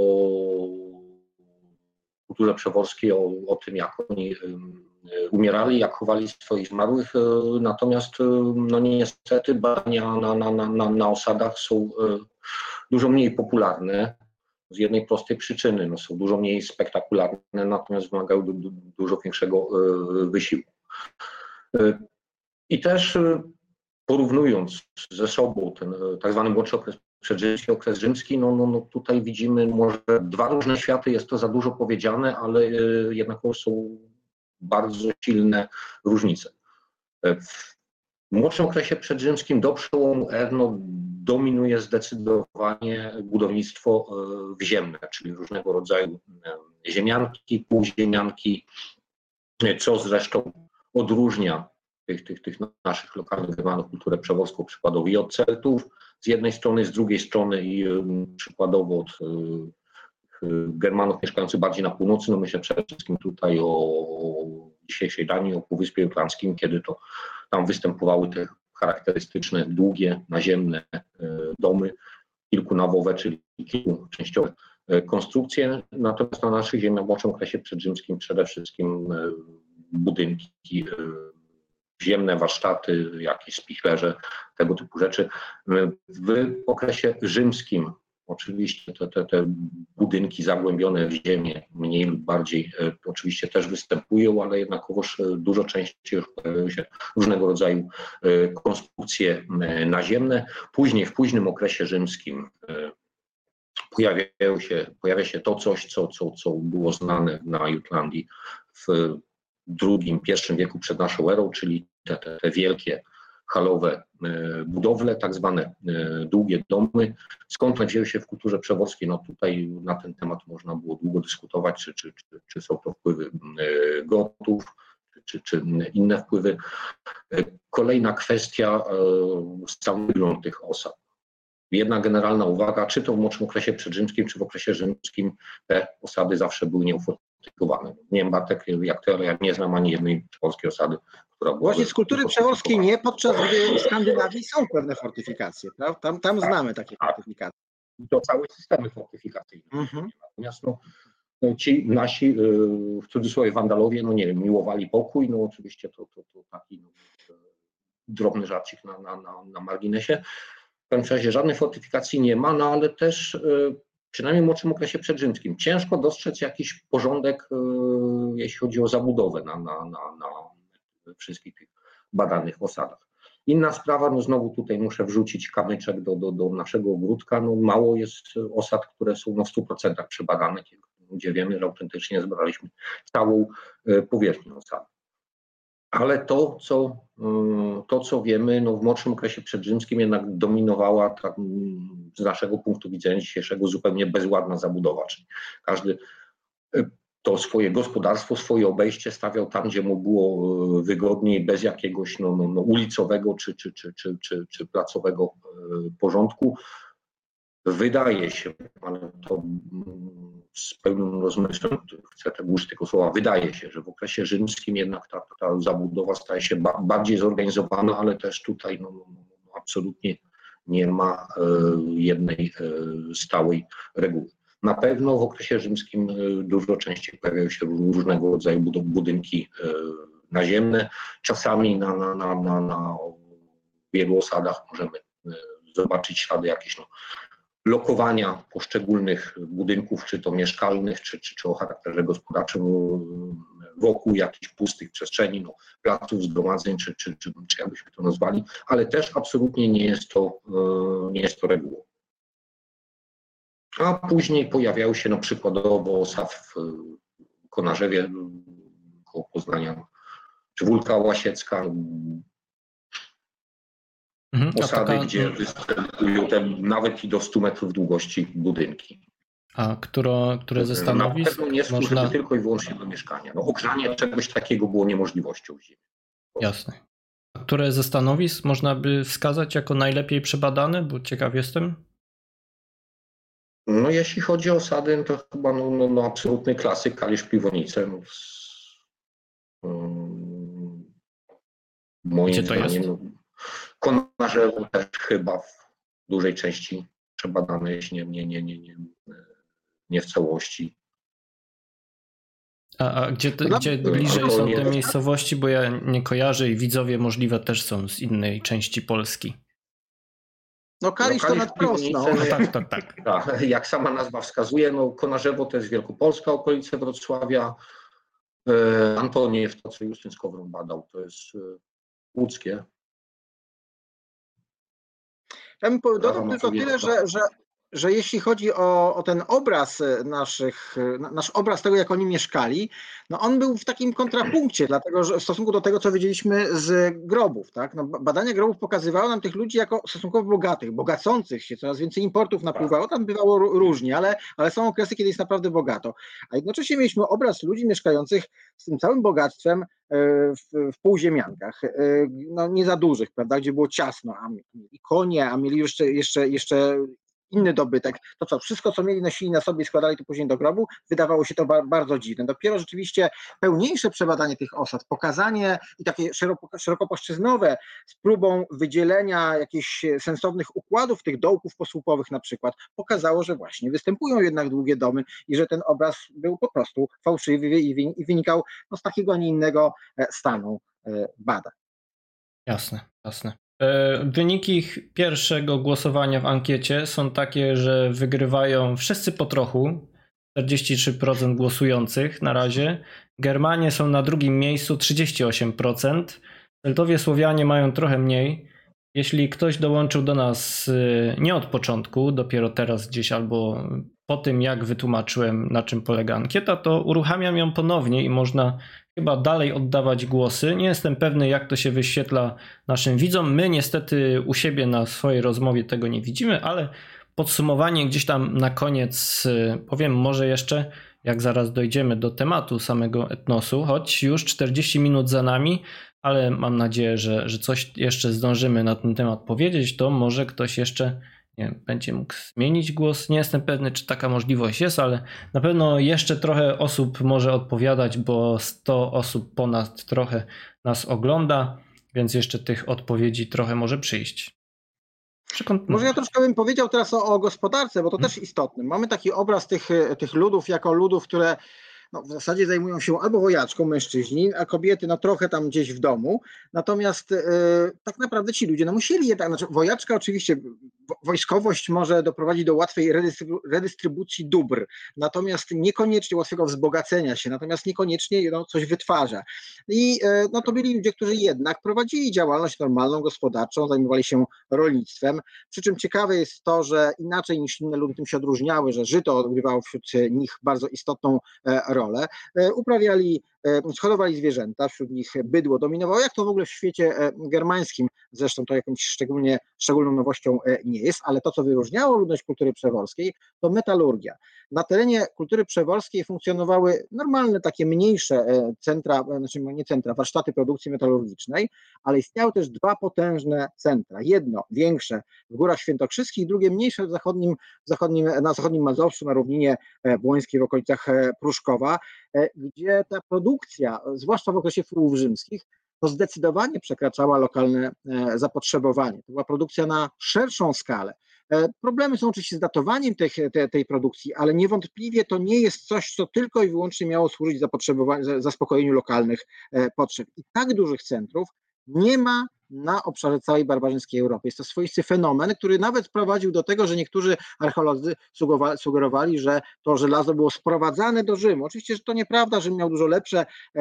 kulturze przeworskiej, o, o tym, jak oni umierali, jak chowali swoich zmarłych, natomiast no niestety badania na, na, na, na osadach są dużo mniej popularne z jednej prostej przyczyny, no są dużo mniej spektakularne, natomiast wymagają du, du, dużo większego wysiłku. I też porównując ze sobą ten tak zwany młodszy okres przedrzymski, okres rzymski, no, no, no tutaj widzimy może dwa różne światy, jest to za dużo powiedziane, ale jednakowoż są bardzo silne różnice. W młodszym okresie przedrzymskim do przełomu R no, dominuje zdecydowanie budownictwo wziemne, czyli różnego rodzaju ziemianki, półziemianki, co zresztą odróżnia tych, tych, tych naszych lokalnych germanów kulturę przeworską przykładowo i od Celtów z jednej strony, z drugiej strony i przykładowo od Germanów mieszkających bardziej na północy, no myślę przede wszystkim tutaj o dzisiejszej Danii, o Półwyspie Jutlandzkim, kiedy to tam występowały te charakterystyczne, długie, naziemne domy, kilkunawowe, czyli kilkuczęściowe konstrukcje, natomiast na naszych ziemiach w młodszym okresie przedrzymskim przede wszystkim budynki ziemne, warsztaty, jakieś spichlerze, tego typu rzeczy. W okresie rzymskim oczywiście te, te, te budynki zagłębione w ziemię mniej lub bardziej e, oczywiście też występują, ale jednakowoż dużo częściej już pojawiają się różnego rodzaju e, konstrukcje e, naziemne. Później w późnym okresie rzymskim e, pojawiają się, pojawia się to coś, co, co, co było znane na Jutlandii w drugim, pierwszym wieku przed naszą erą, czyli te, te, te wielkie halowe budowle, tak zwane długie domy. Skąd one wzięły się w kulturze przeworskiej? No tutaj na ten temat można było długo dyskutować, czy, czy, czy, czy są to wpływy Gotów, czy, czy inne wpływy. Kolejna kwestia, cały wygląd tych osad. Jedna generalna uwaga, czy to w młodszym okresie przedrzymskim, czy w okresie rzymskim te osady zawsze były nieufortyfikowane. Nie wiem, Bartek, jak to, ale ja nie znam ani jednej polskiej osady, która była... Właśnie z kultury przeworskiej nie, podczas gdy w Skandynawii są pewne fortyfikacje, prawda? Tam, tam tak, znamy takie tak. fortyfikacje. To całe systemy fortyfikacyjne. Mhm. Natomiast no, ci nasi, w cudzysłowie wandalowie, no nie wiem, miłowali pokój, no oczywiście to, to, to taki no, drobny żarcik na, na, na, na marginesie. W każdym razie żadnej fortyfikacji nie ma, no ale też przynajmniej w młodszym okresie przedrzymskim ciężko dostrzec jakiś porządek, jeśli chodzi o zabudowę na, na, na, na wszystkich tych badanych osadach. Inna sprawa, no znowu tutaj muszę wrzucić kamyczek do, do, do naszego ogródka, no mało jest osad, które są no w stu procentach przebadane, gdzie wiemy, że autentycznie zbadaliśmy całą powierzchnię osady. Ale to, co, to, co wiemy, no w młodszym okresie przedrzymskim jednak dominowała tak, z naszego punktu widzenia dzisiejszego zupełnie bezładna zabudowa. Czyli każdy, to swoje gospodarstwo, swoje obejście stawiał tam, gdzie mu było wygodniej, bez jakiegoś no, no, no, ulicowego czy, czy, czy, czy, czy, czy placowego porządku. Wydaje się, ale to z pełnym rozmysłem chcę tego użyć tego słowa, wydaje się, że w okresie rzymskim jednak ta, ta zabudowa staje się ba bardziej zorganizowana, ale też tutaj no, no, absolutnie nie ma e, jednej e, stałej reguły. Na pewno w okresie rzymskim dużo częściej pojawiają się różnego rodzaju budynki naziemne. Czasami na, na, na, na, na wielu osadach możemy zobaczyć ślady jakieś no, lokowania poszczególnych budynków, czy to mieszkalnych, czy, czy, czy o charakterze gospodarczym wokół jakichś pustych przestrzeni, no, placów zgromadzeń, czy, czy, czy, czy jakbyśmy to nazwali, ale też absolutnie nie jest to, nie jest to regułą. A później pojawiały się no, przykładowo osad w Konarzewie koło Poznania, czy Wólka Łasiecka, mhm, osady, taka... gdzie występują te nawet i do stu metrów długości budynki. A które, które ze stanowisk? Na pewno nie służy można... tylko i wyłącznie do mieszkania. No, ogrzanie czegoś takiego było niemożliwością w zimie. Jasne. A które ze stanowisk można by wskazać jako najlepiej przebadane? Bo ciekaw jestem. No jeśli chodzi o osady, to chyba no, no, no absolutny klasyk Kalisz Piwonice. No, um, moim Gdzie to zdaniem jest? No, Konarzewo też chyba w dużej części przebadane, jeśli nie, nie, nie, nie, nie, nie w całości. A, a gdzie, to, gdzie bliżej są te miejscowości, bo ja nie kojarzę i widzowie możliwe też są z innej części Polski. No Kalisz no, to nad Prosną. No, tak, tak, tak. tak. Jak sama nazwa wskazuje, no Konarzewo to jest Wielkopolska, okolice Wrocławia. E, Antoniew, to co Justyn Skowron badał, to jest e, łódzkie. Ja bym dodał tylko tyle, że, że, że jeśli chodzi o, o ten obraz naszych, nasz obraz tego, jak oni mieszkali, no on był w takim kontrapunkcie, dlatego że w stosunku do tego, co wiedzieliśmy z grobów, tak? No, badania grobów pokazywały nam tych ludzi jako stosunkowo bogatych, bogacących się, coraz więcej importów napływało, tam bywało różnie, ale, ale są okresy, kiedy jest naprawdę bogato. A jednocześnie mieliśmy obraz ludzi mieszkających z tym całym bogactwem w, w półziemiankach, no nie za dużych, prawda, gdzie było ciasno, a mieli konie, a mieli jeszcze, jeszcze, jeszcze inny dobytek. To co, wszystko co mieli nosili na sobie i składali to później do grobu, wydawało się to ba bardzo dziwne. Dopiero rzeczywiście pełniejsze przebadanie tych osad, pokazanie i takie szeroko, szerokopłaszczyznowe z próbą wydzielenia jakichś sensownych układów tych dołków posłupowych na przykład, pokazało, że właśnie występują jednak długie domy i że ten obraz był po prostu fałszywy i wynikał no, z takiego, a nie innego stanu badań. Jasne, jasne. Wyniki pierwszego głosowania w ankiecie są takie, że wygrywają wszyscy po trochu, czterdzieści trzy procent głosujących na razie. Germanie są na drugim miejscu, trzydzieści osiem procent. Celtowie Słowianie mają trochę mniej. Jeśli ktoś dołączył do nas nie od początku, dopiero teraz gdzieś albo po tym, jak wytłumaczyłem, na czym polega ankieta, to uruchamiam ją ponownie i można chyba dalej oddawać głosy. Nie jestem pewny, jak to się wyświetla naszym widzom. My niestety u siebie na swojej rozmowie tego nie widzimy, ale podsumowanie gdzieś tam na koniec powiem może jeszcze, jak zaraz dojdziemy do tematu samego etnosu, choć już czterdzieści minut za nami, ale mam nadzieję, że, że coś jeszcze zdążymy na ten temat powiedzieć, to może ktoś jeszcze nie wiem, będzie mógł zmienić głos. Nie jestem pewny, czy taka możliwość jest, ale na pewno jeszcze trochę osób może odpowiadać, bo sto osób ponad trochę nas ogląda, więc jeszcze tych odpowiedzi trochę może przyjść. Przekątny. Może ja troszkę bym powiedział teraz o, o gospodarce, bo to hmm. też istotne. Mamy taki obraz tych, tych ludów jako ludów, które no, w zasadzie zajmują się albo wojaczką mężczyźni, a kobiety no trochę tam gdzieś w domu. Natomiast e, tak naprawdę ci ludzie no musieli jednak, znaczy wojaczka oczywiście, wojskowość może doprowadzić do łatwej redystrybu redystrybucji dóbr, natomiast niekoniecznie łatwego wzbogacenia się, natomiast niekoniecznie no, coś wytwarza. I e, no to byli ludzie, którzy jednak prowadzili działalność normalną, gospodarczą, zajmowali się rolnictwem, przy czym ciekawe jest to, że inaczej niż inne ludy tym się odróżniały, że żyto odgrywało wśród nich bardzo istotną e, rolę. Uprawiali hodowali zwierzęta, wśród nich bydło dominowało, jak to w ogóle w świecie germańskim, zresztą to jakąś szczególnie, szczególną nowością nie jest, ale to, co wyróżniało ludność kultury przeworskiej, to metalurgia. Na terenie kultury przeworskiej funkcjonowały normalne, takie mniejsze centra, znaczy nie centra, warsztaty produkcji metalurgicznej, ale istniały też dwa potężne centra. Jedno większe w Górach Świętokrzyskich, drugie mniejsze w zachodnim, zachodnim, na zachodnim Mazowszu, na równinie błońskiej w okolicach Pruszkowa, gdzie ta produkcja, zwłaszcza w okresie wpływów rzymskich, to zdecydowanie przekraczała lokalne zapotrzebowanie. To była produkcja na szerszą skalę. Problemy są oczywiście z datowaniem tej, tej, tej produkcji, ale niewątpliwie to nie jest coś, co tylko i wyłącznie miało służyć zaspokojeniu lokalnych potrzeb. I tak dużych centrów nie ma na obszarze całej barbarzyńskiej Europy. Jest to swoisty fenomen, który nawet prowadził do tego, że niektórzy archeolodzy sugerowali, że to żelazo było sprowadzane do Rzymu. Oczywiście, że to nieprawda, Rzym miał dużo lepsze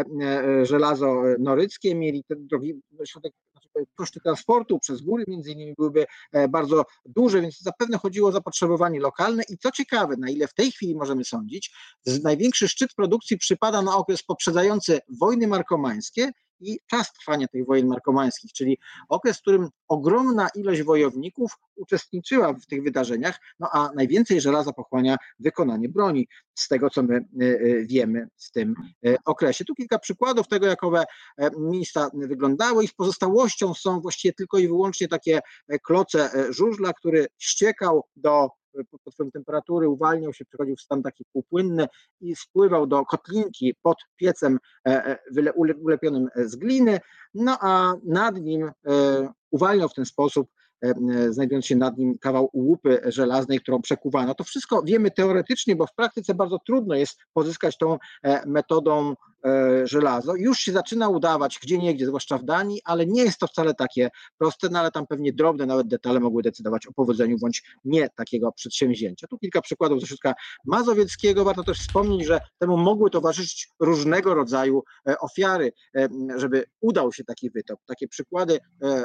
żelazo noryckie, mieli te drogi, środek, koszty transportu przez góry między innymi byłyby bardzo duże, więc zapewne chodziło o zapotrzebowanie lokalne i co ciekawe, na ile w tej chwili możemy sądzić, największy szczyt produkcji przypada na okres poprzedzający wojny markomańskie i czas trwania tych wojen markomańskich, czyli okres, w którym ogromna ilość wojowników uczestniczyła w tych wydarzeniach, no a najwięcej żelaza pochłania wykonanie broni, z tego co my wiemy w tym okresie. Tu kilka przykładów tego, jak owe miejsca wyglądały i z pozostałością są właściwie tylko i wyłącznie takie kloce żużla, który ściekał do pod wpływem temperatury, uwalniał się, przechodził w stan taki półpłynny i spływał do kotlinki pod piecem ulepionym z gliny, no a nad nim uwalniał w ten sposób, znajdując się nad nim kawał łupy żelaznej, którą przekuwano. To wszystko wiemy teoretycznie, bo w praktyce bardzo trudno jest pozyskać tą metodą żelazo. Już się zaczyna udawać gdzieniegdzie, zwłaszcza w Danii, ale nie jest to wcale takie proste, no ale tam pewnie drobne nawet detale mogły decydować o powodzeniu bądź nie takiego przedsięwzięcia. Tu kilka przykładów ze środka mazowieckiego. Warto też wspomnieć, że temu mogły towarzyszyć różnego rodzaju ofiary, żeby udał się taki wytop. Takie przykłady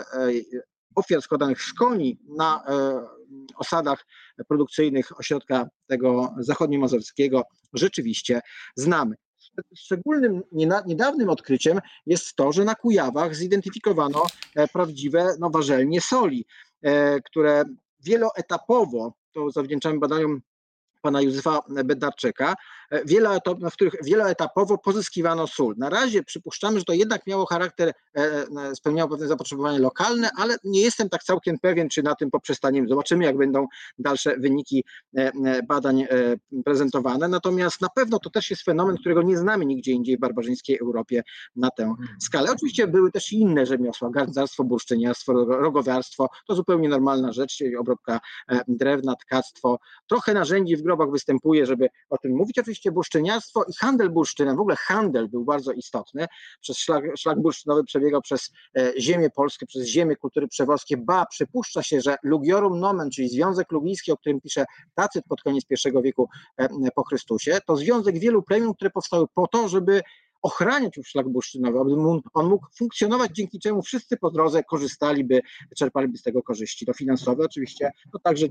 ofiar składanych z koni na osadach produkcyjnych ośrodka tego zachodniomazowskiego rzeczywiście znamy. Szczególnym niedawnym odkryciem jest to, że na Kujawach zidentyfikowano prawdziwe no, warzelnie soli, które wieloetapowo, to zawdzięczamy badaniom pana Józefa Bednarczyka, w których wieloetapowo pozyskiwano sól. Na razie przypuszczamy, że to jednak miało charakter, spełniało pewne zapotrzebowanie lokalne, ale nie jestem tak całkiem pewien, czy na tym poprzestaniemy. Zobaczymy, jak będą dalsze wyniki badań prezentowane. Natomiast na pewno to też jest fenomen, którego nie znamy nigdzie indziej w barbarzyńskiej Europie na tę skalę. Oczywiście były też inne rzemiosła, garncarstwo, bursztyniarstwo, rogowiarstwo, to zupełnie normalna rzecz, czyli obróbka drewna, tkactwo. Trochę narzędzi w grobach występuje, żeby o tym mówić. Oczywiście bursztyniarstwo i handel bursztynem, w ogóle handel był bardzo istotny. Przez szlak, szlak bursztynowy przebiegał przez ziemię polskie, przez ziemię kultury przeworskie. Ba, przypuszcza się, że Lugiorum Nomen, czyli Związek Lugijski, o którym pisze Tacyt pod koniec pierwszego wieku po Chrystusie, to związek wielu plemion, które powstały po to, żeby ochraniać już szlak bursztynowy, aby on mógł funkcjonować, dzięki czemu wszyscy po drodze korzystaliby, czerpaliby z tego korzyści. To finansowe oczywiście, to także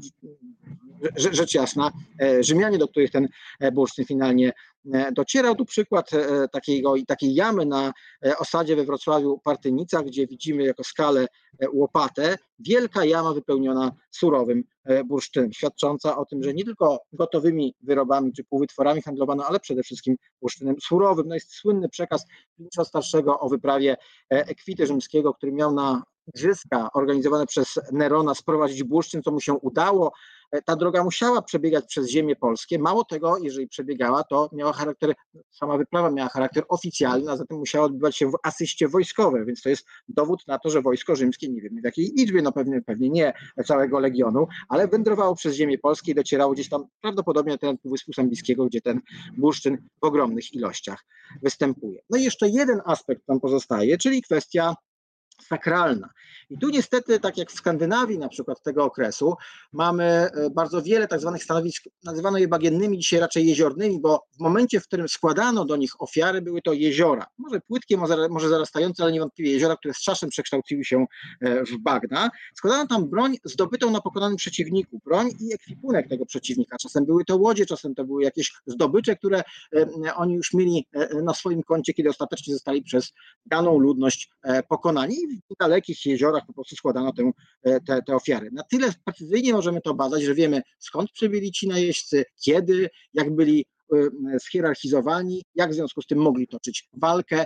rzecz jasna, Rzymianie, do których ten bursztyn finalnie docierał. Tu przykład takiego, takiej jamy na osadzie we Wrocławiu Partynica, gdzie widzimy jako skalę łopatę, wielka jama wypełniona surowym bursztynem, świadcząca o tym, że nie tylko gotowymi wyrobami czy półwytworami handlowano, ale przede wszystkim bursztynem surowym. No jest słynny przekaz Pliniusza Starszego o wyprawie Ekwity Rzymskiego, który miał na igrzyska organizowane przez Nerona sprowadzić bursztyn, co mu się udało. Ta droga musiała przebiegać przez ziemie polskie. Mało tego, jeżeli przebiegała, to miała charakter, sama wyprawa miała charakter oficjalny, a zatem musiała odbywać się w asyście wojskowej, więc to jest dowód na to, że wojsko rzymskie, nie wiemy w jakiej liczbie, no pewnie, pewnie nie całego legionu, ale wędrowało przez ziemię polskie i docierało gdzieś tam prawdopodobnie na teren Półwyspu Sandyjskiego, gdzie ten bursztyn w ogromnych ilościach występuje. No i jeszcze jeden aspekt tam pozostaje, czyli kwestia sakralna. I tu niestety, tak jak w Skandynawii na przykład tego okresu, mamy bardzo wiele tak zwanych stanowisk, nazywano je bagiennymi, dzisiaj raczej jeziornymi, bo w momencie, w którym składano do nich ofiary, były to jeziora. Może płytkie, może, może zarastające, ale niewątpliwie jeziora, które z czasem przekształciły się w bagna. Składano tam broń zdobytą na pokonanym przeciwniku, broń i ekwipunek tego przeciwnika. Czasem były to łodzie, czasem to były jakieś zdobycze, które oni już mieli na swoim koncie, kiedy ostatecznie zostali przez daną ludność pokonani. W dalekich jeziorach po prostu składano tę, te, te ofiary. Na tyle precyzyjnie możemy to badać, że wiemy, skąd przybyli ci najeźdźcy, kiedy, jak byli schierarchizowani, jak w związku z tym mogli toczyć walkę.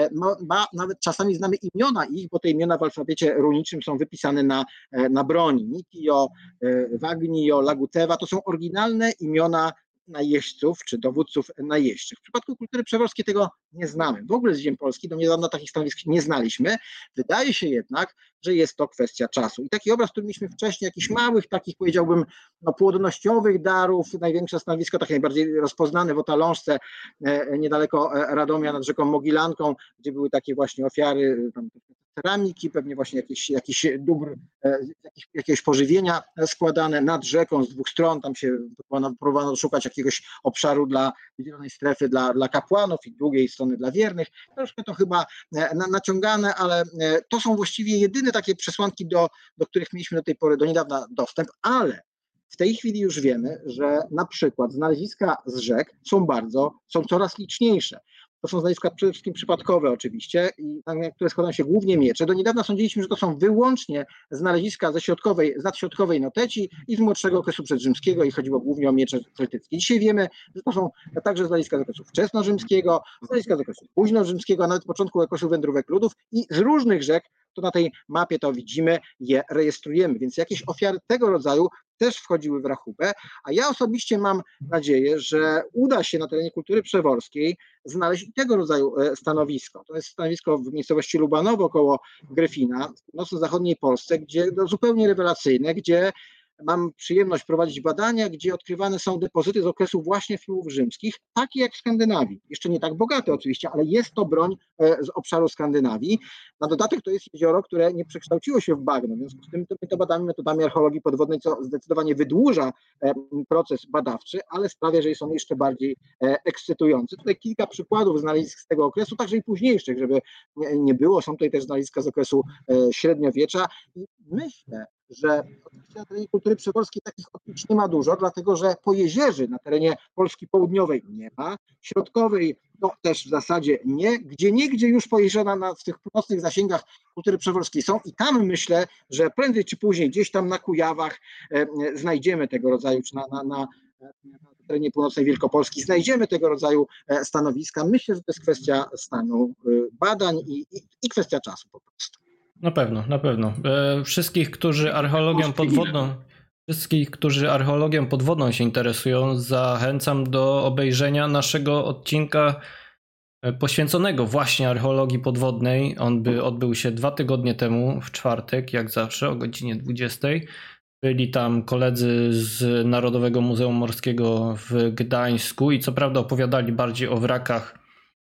Ba, nawet czasami znamy imiona ich, bo te imiona w alfabecie runiczym są wypisane na, na broni. Nikio, Wagnio, Lagutewa to są oryginalne imiona najeźdźców czy dowódców najeźdźczych. W przypadku kultury przeworskiej tego nie znamy. W ogóle z ziem Polski do niedawna takich stanowisk nie znaliśmy. Wydaje się jednak, że jest to kwestia czasu. I taki obraz, który mieliśmy wcześniej, jakichś małych, takich powiedziałbym no, płodnościowych darów, największe stanowisko, takie najbardziej rozpoznane w Otalążce, e, niedaleko Radomia nad rzeką Mogilanką, gdzie były takie właśnie ofiary tam, ceramiki, pewnie właśnie jakieś, jakiś dóbr, jakieś, jakieś pożywienia składane nad rzeką z dwóch stron, tam się próbowano, próbowano szukać jakiegoś obszaru dla wydzielonej strefy dla, dla kapłanów i drugiej strony dla wiernych. Troszkę to chyba na, naciągane, ale to są właściwie jedyne takie przesłanki, do, do których mieliśmy do tej pory, do niedawna dostęp, ale w tej chwili już wiemy, że na przykład znaleziska z rzek są bardzo, są coraz liczniejsze. To są znaleziska przede wszystkim przypadkowe oczywiście, i na które składają się głównie miecze. Do niedawna sądziliśmy, że to są wyłącznie znaleziska ze środkowej, z nadśrodkowej Noteci i z młodszego okresu przedrzymskiego i chodziło głównie o miecze celtyckie. Dzisiaj wiemy, że to są także znaleziska z okresu wczesnorzymskiego, znaleziska z okresu późnorzymskiego, a nawet początku okresu wędrówek ludów i z różnych rzek, to na tej mapie to widzimy, je rejestrujemy, więc jakieś ofiary tego rodzaju też wchodziły w rachubę, a ja osobiście mam nadzieję, że uda się na terenie kultury przeworskiej znaleźć tego rodzaju stanowisko. To jest stanowisko w miejscowości Lubanowo koło Gryfina, w północno-zachodniej Polsce, gdzie no, zupełnie rewelacyjne, gdzie mam przyjemność prowadzić badania, gdzie odkrywane są depozyty z okresu właśnie wpływów rzymskich, takie jak w Skandynawii. Jeszcze nie tak bogate oczywiście, ale jest to broń z obszaru Skandynawii. Na dodatek to jest jezioro, które nie przekształciło się w bagno, w związku z tym my to badamy metodami archeologii podwodnej, co zdecydowanie wydłuża proces badawczy, ale sprawia, że jest on jeszcze bardziej ekscytujący. Tutaj kilka przykładów znalezisk z tego okresu, także i późniejszych, żeby nie było. Są tutaj też znaleziska z okresu średniowiecza i myślę, że oczywiście na terenie kultury przeworskiej takich odkryć nie ma dużo, dlatego że Pojezierzy na terenie Polski Południowej nie ma, środkowej no też w zasadzie nie, gdzie niegdzie już Pojezierza na, w tych północnych zasięgach kultury przeworskiej są i tam myślę, że prędzej czy później gdzieś tam na Kujawach e, znajdziemy tego rodzaju, czy na, na, na na terenie północnej Wielkopolski znajdziemy tego rodzaju stanowiska. Myślę, że to jest kwestia stanu badań i, i, i kwestia czasu po prostu. Na pewno, na pewno. Wszystkich, którzy archeologią podwodną, wszystkich, którzy archeologią podwodną się interesują, zachęcam do obejrzenia naszego odcinka poświęconego właśnie archeologii podwodnej. On by odbył się dwa tygodnie temu, w czwartek, jak zawsze, o godzinie dwudziestej. Byli tam koledzy z Narodowego Muzeum Morskiego w Gdańsku i co prawda opowiadali bardziej o wrakach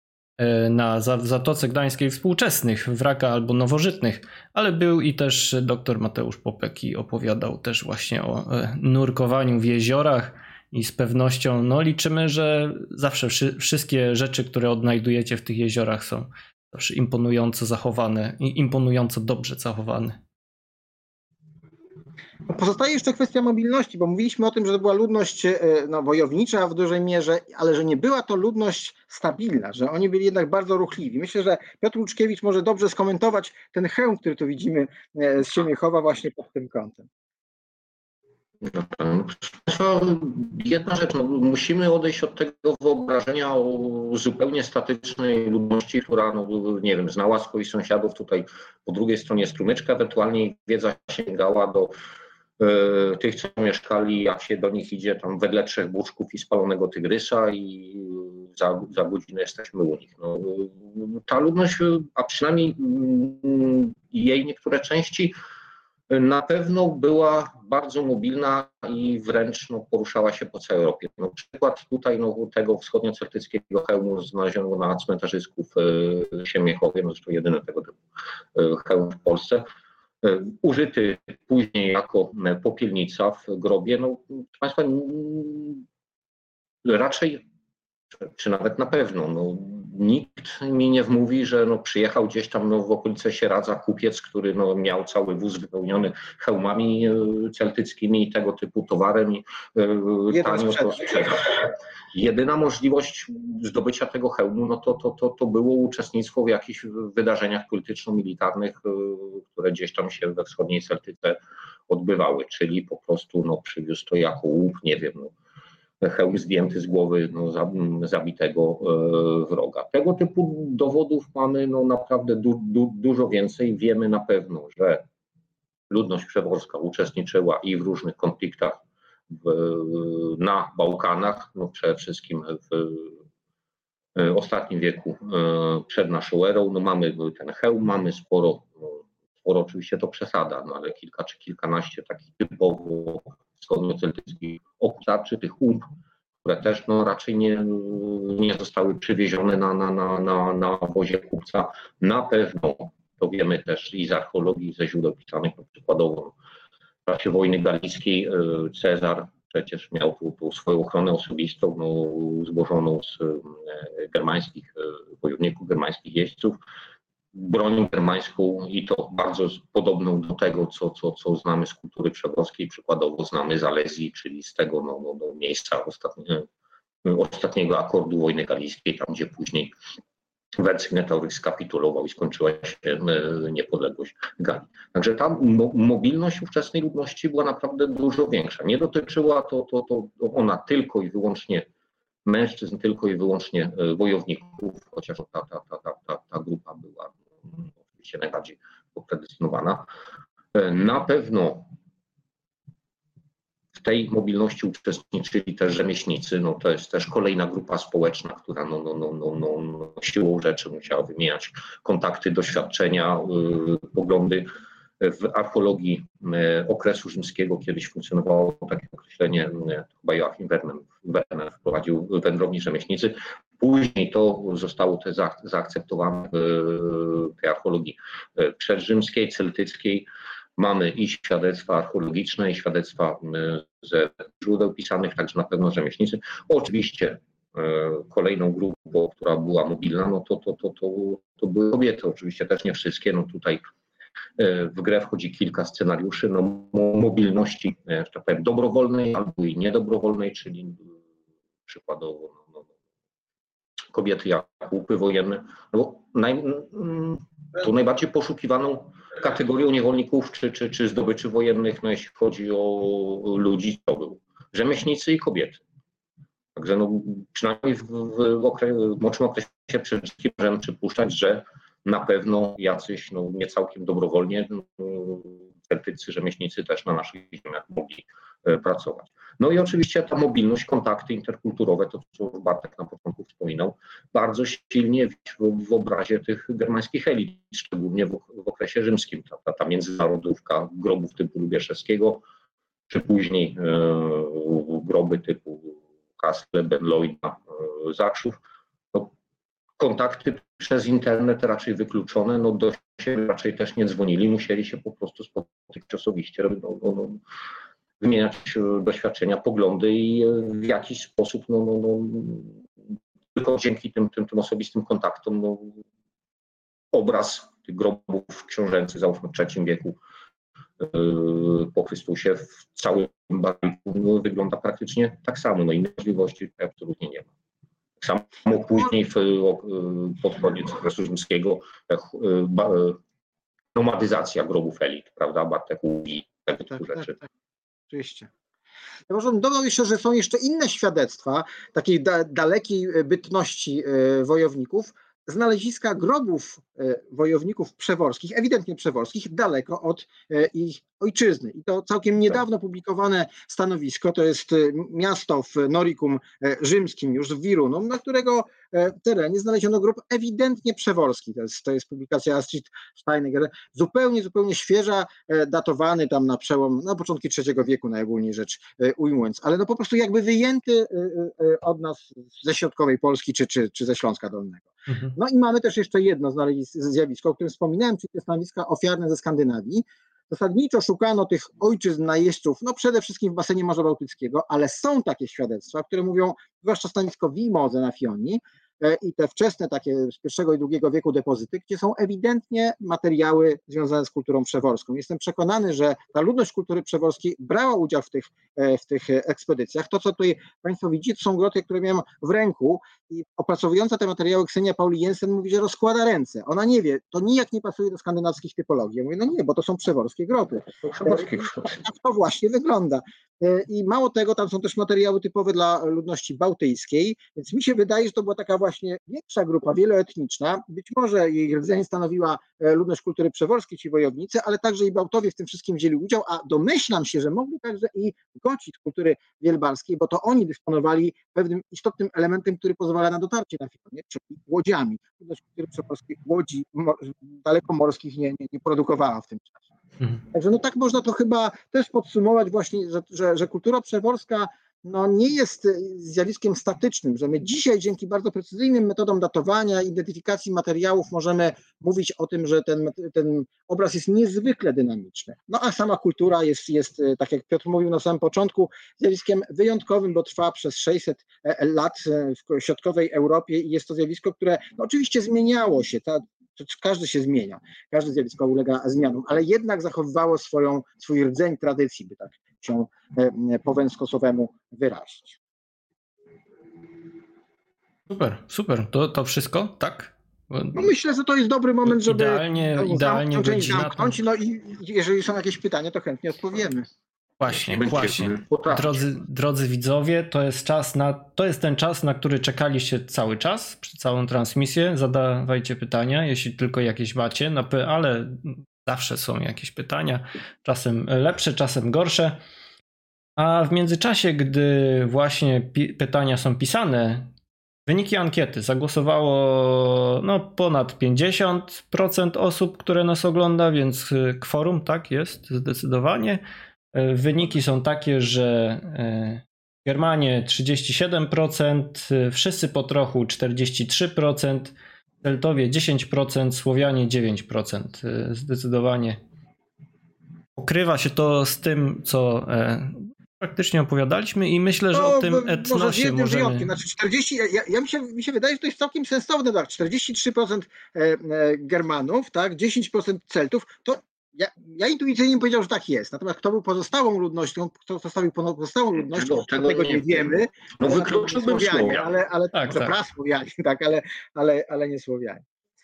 na Zatoce Gdańskiej współczesnych, wrakach albo nowożytnych, ale był i też dr Mateusz Popek i opowiadał też właśnie o nurkowaniu w jeziorach i z pewnością no liczymy, że zawsze wszystkie rzeczy, które odnajdujecie w tych jeziorach są zawsze imponująco zachowane i imponująco dobrze zachowane. Pozostaje jeszcze kwestia mobilności, bo mówiliśmy o tym, że to była ludność no, wojownicza w dużej mierze, ale że nie była to ludność stabilna, że oni byli jednak bardzo ruchliwi. Myślę, że Piotr Łuczkiewicz może dobrze skomentować ten hełm, który tu widzimy z Siemięchowa właśnie pod tym kątem. No, jedna rzecz, no, musimy odejść od tego wyobrażenia o zupełnie statycznej ludności, która, no, nie wiem, znała swoich sąsiadów tutaj po drugiej stronie strumyczka, ewentualnie wiedza sięgała do y, tych, co mieszkali, jak się do nich idzie tam wedle trzech buczków i spalonego tygrysa i za, za godzinę jesteśmy u nich. No, ta ludność, a przynajmniej y, jej niektóre części, Na pewno była bardzo mobilna i wręcz no, poruszała się po całej Europie. No, przykład tutaj no, tego wschodnioceltyckiego hełmu znaleziono na cmentarzysku w Siemiechowie, no zresztą jedyny tego typu hełm w Polsce. Użyty później jako popielnica w grobie. No, proszę Państwa, raczej, czy nawet na pewno, no, nikt mi nie wmówi, że no, przyjechał gdzieś tam no, w okolice Sieradza kupiec, który no, miał cały wóz wypełniony hełmami celtyckimi i tego typu towarem i e, tanio to sprzedał. Jedyna możliwość zdobycia tego hełmu no, to, to, to, to było uczestnictwo w jakichś wydarzeniach polityczno-militarnych, które gdzieś tam się we wschodniej Celtyce odbywały, czyli po prostu no, przywiózł to jako łup, nie wiem, no, hełm zdjęty z głowy no, zabitego wroga. Tego typu dowodów mamy no, naprawdę du, du, dużo więcej. Wiemy na pewno, że ludność przeworska uczestniczyła i w różnych konfliktach w, na Bałkanach, no, przede wszystkim w ostatnim wieku przed naszą erą. No, mamy ten hełm, mamy sporo, sporo oczywiście to przesada, no, ale kilka czy kilkanaście takich typowo wschodnioceltyckich okupacji, tych umb, które też no, raczej nie, nie zostały przywiezione na, na, na, na, na wozie kupca. Na pewno, to wiemy też i z archeologii, ze źródeł pisanych, no, przykładowo w czasie wojny galickiej Cezar przecież miał tu, tu swoją ochronę osobistą no, złożoną z germańskich wojowników, germańskich jeźdźców, bronią germańską i to bardzo podobną do tego, co, co, co znamy z kultury przeworskiej, przykładowo znamy z Alezji, czyli z tego no, no, no miejsca ostatnie, ostatniego akordu wojny galickiej, tam gdzie później Vercingetorix skapitulował i skończyła się niepodległość Galii. Także ta mo mobilność ówczesnej ludności była naprawdę dużo większa. Nie dotyczyła to, to, to ona tylko i wyłącznie mężczyzn, tylko i wyłącznie wojowników, chociaż ta, ta, ta, ta, ta, ta grupa była oczywiście najbardziej popredestynowana. Na pewno w tej mobilności uczestniczyli też rzemieślnicy. No to jest też kolejna grupa społeczna, która no, no, no, no, no, no, siłą rzeczy musiała wymieniać kontakty, doświadczenia, yy, poglądy. W archeologii yy, okresu rzymskiego kiedyś funkcjonowało takie określenie, yy, chyba Joachim Werner, Werner wprowadził wędrowni rzemieślnicy. Później to zostało te za, zaakceptowane w tej archeologii yy, przedrzymskiej, celtyckiej. Mamy i świadectwa archeologiczne, i świadectwa ze źródeł pisanych, także na pewno rzemieślnicy. Oczywiście kolejną grupą, która była mobilna, no to, to, to, to, to były kobiety, oczywiście też nie wszystkie. No tutaj w grę wchodzi kilka scenariuszy no, mobilności, że tak powiem, dobrowolnej albo i niedobrowolnej, czyli przykładowo no, no, kobiety jako łupy wojenne. No, naj, tu najbardziej poszukiwaną kategorią niewolników czy, czy, czy zdobyczy wojennych, no jeśli chodzi o ludzi, to był rzemieślnicy i kobiety. Także no, przynajmniej w, w, okres, w młodszym okresie przedrzymskim możemy przypuszczać, że na pewno jacyś no, nie całkiem dobrowolnie celtycy, rzemieślnicy też na naszych ziemiach mogli e, pracować. No i oczywiście ta mobilność, kontakty interkulturowe, to co Bartek na początku wspominał, bardzo silnie w, w obrazie tych germańskich elit, szczególnie w, w okresie rzymskim. Ta, ta, ta międzynarodówka grobów typu Lubieszewskiego, czy później e, groby typu Kastle, Benloina, e, Zakrzów. No, kontakty przez internet raczej wykluczone, no do siebie raczej też nie dzwonili, musieli się po prostu spotykać osobiście, żeby no, no, no, wymieniać doświadczenia, poglądy i w jakiś sposób, no, no, no, tylko dzięki tym, tym, tym osobistym kontaktom, no, obraz tych grobów książęcych, załóżmy w trzecim wieku yy, po Chrystusie w całym Bariku no, wygląda praktycznie tak samo, no innej możliwości absolutnie nie ma. Tak samo później w, pod koniec okresu rzymskiego nomadyzacja grobów elit, prawda, Bartek i tego typu tak, rzeczy. Tak, tak, oczywiście. Ja może bym dodał jeszcze, że są jeszcze inne świadectwa takiej da, dalekiej bytności wojowników, znaleziska grobów wojowników przeworskich, ewidentnie przeworskich, daleko od ich ojczyzny. I to całkiem niedawno publikowane stanowisko, to jest miasto w Noricum rzymskim, już w Virunum, na którego terenie znaleziono grób ewidentnie przeworski. To jest, to jest publikacja Astrid Steinegger, zupełnie, zupełnie świeża, datowany tam na przełom, na początki trzeciego wieku najogólniej rzecz ujmując, ale no po prostu jakby wyjęty od nas ze środkowej Polski czy, czy, czy ze Śląska Dolnego. Mhm. No i mamy też jeszcze jedno zjawisko, o którym wspominałem, czyli te stanowiska ofiarne ze Skandynawii. Zasadniczo szukano tych ojczyzn najeźdźców, no przede wszystkim w basenie Morza Bałtyckiego, ale są takie świadectwa, które mówią, zwłaszcza stanowisko Vimoze na Fioni i te wczesne takie z pierwszego i drugiego wieku depozyty, gdzie są ewidentnie materiały związane z kulturą przeworską. Jestem przekonany, że ta ludność kultury przeworskiej brała udział w tych, w tych ekspedycjach. To, co tutaj Państwo widzicie, to są groty, które miałem w ręku i opracowująca te materiały Ksenia Pauli Jensen mówi, że rozkłada ręce. Ona nie wie, to nijak nie pasuje do skandynawskich typologii. Ja mówię, no nie, bo to są przeworskie groty. To przeworskie groty. Tak to właśnie wygląda. I mało tego, tam są też materiały typowe dla ludności bałtyckiej, więc mi się wydaje, że to była taka właśnie większa grupa, wieloetniczna. Być może jej rdzeń stanowiła ludność kultury przeworskiej, ci wojownicy, ale także i Bałtowie w tym wszystkim wzięli udział, a domyślam się, że mogli także i Goci z kultury wielbarskiej, bo to oni dysponowali pewnym istotnym elementem, który pozwala na dotarcie na Fionię, czyli łodziami. Ludność kultury przeworskiej łodzi dalekomorskich nie, nie, nie produkowała w tym czasie. Mhm. Także no tak można to chyba też podsumować właśnie, że, że, że kultura przeworska no nie jest zjawiskiem statycznym, że my dzisiaj dzięki bardzo precyzyjnym metodom datowania, identyfikacji materiałów możemy mówić o tym, że ten, ten obraz jest niezwykle dynamiczny. No a sama kultura jest, jest, tak jak Piotr mówił na samym początku, zjawiskiem wyjątkowym, bo trwa przez sześćset lat w środkowej Europie i jest to zjawisko, które no oczywiście zmieniało się. Ta, Każdy się zmienia, każde zjawisko ulega zmianom, ale jednak zachowywało swoją, swój rdzeń tradycji, by tak się po węskosowemu wyrazić. Super, super. To, to wszystko, tak? No myślę, że to jest dobry moment, żeby idealnie, idealnie część zamknąć. No i jeżeli są jakieś pytania, to chętnie odpowiemy. Właśnie, właśnie. Drodzy, drodzy widzowie, to jest czas na, to jest ten czas, na który czekaliście cały czas, przez całą transmisję. Zadawajcie pytania, jeśli tylko jakieś macie, ale zawsze są jakieś pytania, czasem lepsze, czasem gorsze. A w międzyczasie, gdy właśnie pi- pytania są pisane, wyniki ankiety zagłosowało no, ponad pięćdziesiąt procent osób, które nas ogląda, więc kworum tak jest, zdecydowanie. Wyniki są takie, że Germanie trzydzieści siedem procent, wszyscy po trochu czterdzieści trzy procent, Celtowie dziesięć procent, Słowianie dziewięć procent. Zdecydowanie pokrywa się to z tym, co praktycznie opowiadaliśmy i myślę, że no, o tym etnosie może z jednym możemy... wyjątkiem. Znaczy czterdzieści, ja, ja mi, się, mi się wydaje, że to jest całkiem sensowne, tak? czterdzieści trzy procent Germanów, tak? dziesięć procent Celtów, to Ja, ja intuicyjnie bym powiedział, że tak jest. Natomiast kto był pozostałą ludnością, kto zostawił pozostałą ludnością, tego, tego, tego nie, nie wiemy. No wykluczyłbym Słowianie. Ale, ale tak, tak. Prasłowianie, tak, ale, ale, ale nie Słowianie.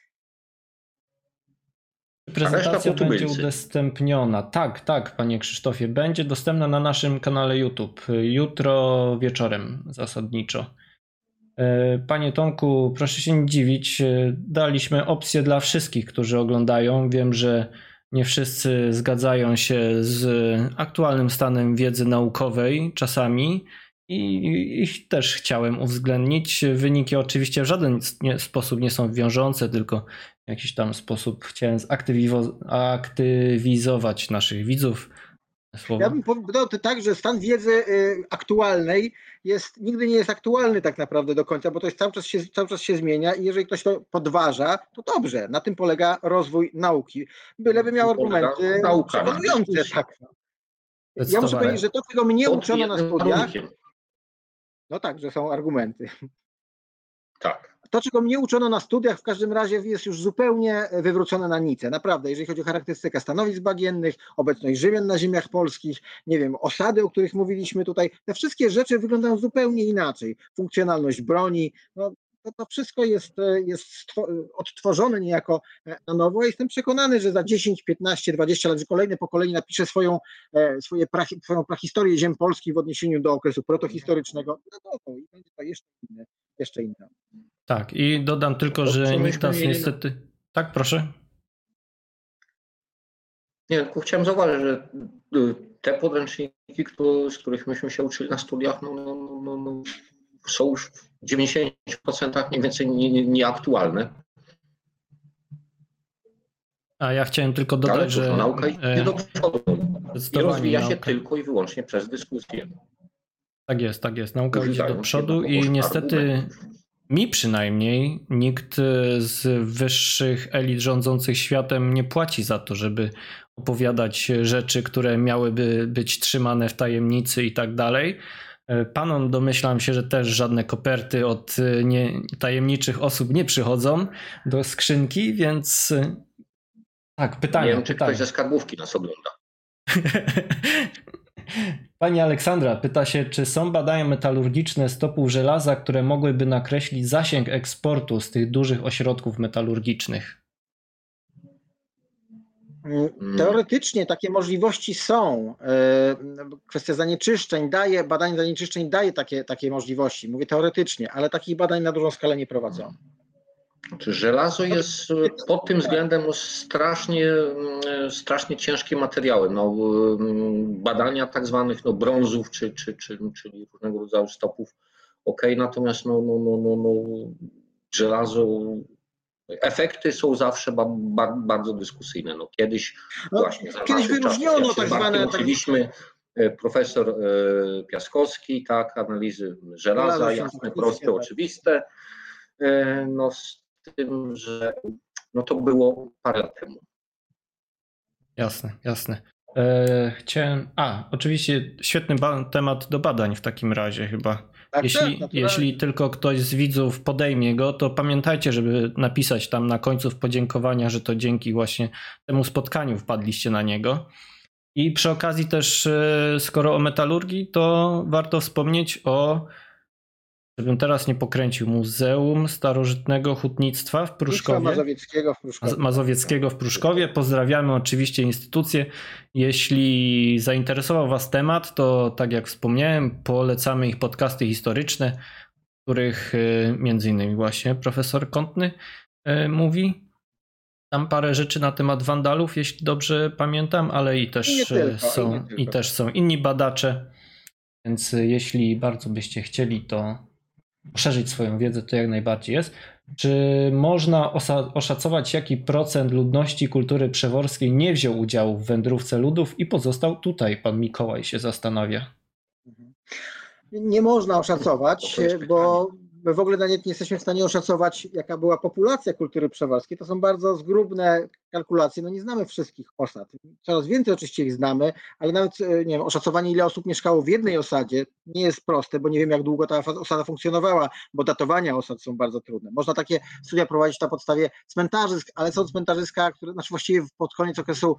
Prezentacja będzie udostępniona. Tak, tak, panie Krzysztofie, będzie dostępna na naszym kanale YouTube. Jutro wieczorem zasadniczo. Panie Tomku, proszę się nie dziwić. Daliśmy opcję dla wszystkich, którzy oglądają. Wiem, że nie wszyscy zgadzają się z aktualnym stanem wiedzy naukowej czasami i ich też chciałem uwzględnić. Wyniki oczywiście w żaden sposób nie są wiążące, tylko w jakiś tam sposób chciałem zaktywizować naszych widzów. Słowo. Ja bym powiedział tak, że stan wiedzy aktualnej jest, nigdy nie jest aktualny tak naprawdę do końca, bo to jest cały czas się, cały czas się zmienia i jeżeli ktoś to podważa, to dobrze. Na tym polega rozwój nauki. Byleby miał argumenty przekonujące. Tak. Ja muszę powiedzieć, że to, czego mnie uczono na studiach, no tak, że są argumenty. Tak. To, czego mnie uczono na studiach, w każdym razie jest już zupełnie wywrócone na nicę. Naprawdę, jeżeli chodzi o charakterystykę stanowisk bagiennych, obecność Rzymian na ziemiach polskich, nie wiem, osady, o których mówiliśmy tutaj, te wszystkie rzeczy wyglądają zupełnie inaczej. Funkcjonalność broni, no, to, to wszystko jest, jest odtworzone niejako na nowo. Ja jestem przekonany, że za dziesięć, piętnaście, dwadzieścia lat, że kolejne pokolenie napisze swoją, swoje pra, swoją prahistorię ziem polskich w odniesieniu do okresu protohistorycznego. No to, to i będzie to jeszcze inne. Jeszcze inne. Tak, i dodam tylko, że nikt nas niestety... Tak, proszę. Nie, tylko chciałem zauważyć, że te podręczniki, które, z których myśmy się uczyli na studiach, no, no, no, no, są już w dziewięćdziesięciu procentach mniej więcej nieaktualne. A ja chciałem tylko dodać, ale że nauka idzie do przodu i rozwija się nauka. tylko i wyłącznie przez dyskusję. Tak jest, tak jest. Nauka idzie do przodu i niestety mi przynajmniej nikt z wyższych elit rządzących światem nie płaci za to, żeby opowiadać rzeczy, które miałyby być trzymane w tajemnicy i tak dalej. Panom domyślam się, że też żadne koperty od nie, tajemniczych osób nie przychodzą do skrzynki, więc tak, pytanie. Nie wiem, czy pytanie. ktoś ze skarbówki nas ogląda. Pani Aleksandra pyta się, czy są badania metalurgiczne stopów żelaza, które mogłyby nakreślić zasięg eksportu z tych dużych ośrodków metalurgicznych? Teoretycznie takie możliwości są. Kwestia zanieczyszczeń daje, badanie zanieczyszczeń daje takie, takie możliwości. Mówię teoretycznie, ale takich badań na dużą skalę nie prowadzono. Żelazo jest pod tym względem no, strasznie, strasznie ciężkim materiałem. No, badania tak zwanych no, brązów czy, czy, czy, czyli różnego rodzaju stopów ok, natomiast no, no, no, no, no, żelazo, efekty są zawsze ba, ba, bardzo dyskusyjne. No, kiedyś no, właśnie za kiedyś wyróżniono czasów, tak zwane... uczyliśmy profesor Piaskowski, tak, analizy żelaza, jasne, proste, tak. Oczywiste. No, z tym, że no to było parę lat temu. Jasne, jasne. E, chciałem... A, oczywiście świetny ba- temat do badań w takim razie chyba. Tak, jeśli, tak, jeśli tylko ktoś z widzów podejmie go, to pamiętajcie, żeby napisać tam na końcu w podziękowania, że to dzięki właśnie temu spotkaniu wpadliście na niego. I przy okazji też, skoro o metalurgii, to warto wspomnieć o, żebym teraz nie pokręcił, Muzeum Starożytnego Hutnictwa w Pruszkowie. Mazowieckiego w Pruszkowie. Mazowieckiego w Pruszkowie. Pozdrawiamy oczywiście instytucję. Jeśli zainteresował Was temat, to tak jak wspomniałem, polecamy ich podcasty historyczne, w których między innymi właśnie profesor Kątny mówi. Tam parę rzeczy na temat wandalów, jeśli dobrze pamiętam, ale i też, I tylko, są, i, i też są inni badacze. Więc jeśli bardzo byście chcieli to poszerzyć swoją wiedzę, to jak najbardziej jest. Czy można osa- oszacować, jaki procent ludności kultury przeworskiej nie wziął udziału w wędrówce ludów i pozostał tutaj? Pan Mikołaj się zastanawia. Nie można oszacować, bo my w ogóle nawet nie jesteśmy w stanie oszacować, jaka była populacja kultury przeworskiej. To są bardzo zgrubne kalkulacje. No nie znamy wszystkich osad. Coraz więcej oczywiście ich znamy, ale nawet nie wiem, oszacowanie, ile osób mieszkało w jednej osadzie nie jest proste, bo nie wiem, jak długo ta osada funkcjonowała, bo datowania osad są bardzo trudne. Można takie studia prowadzić na podstawie cmentarzysk, ale są cmentarzyska, które, znaczy właściwie pod koniec okresu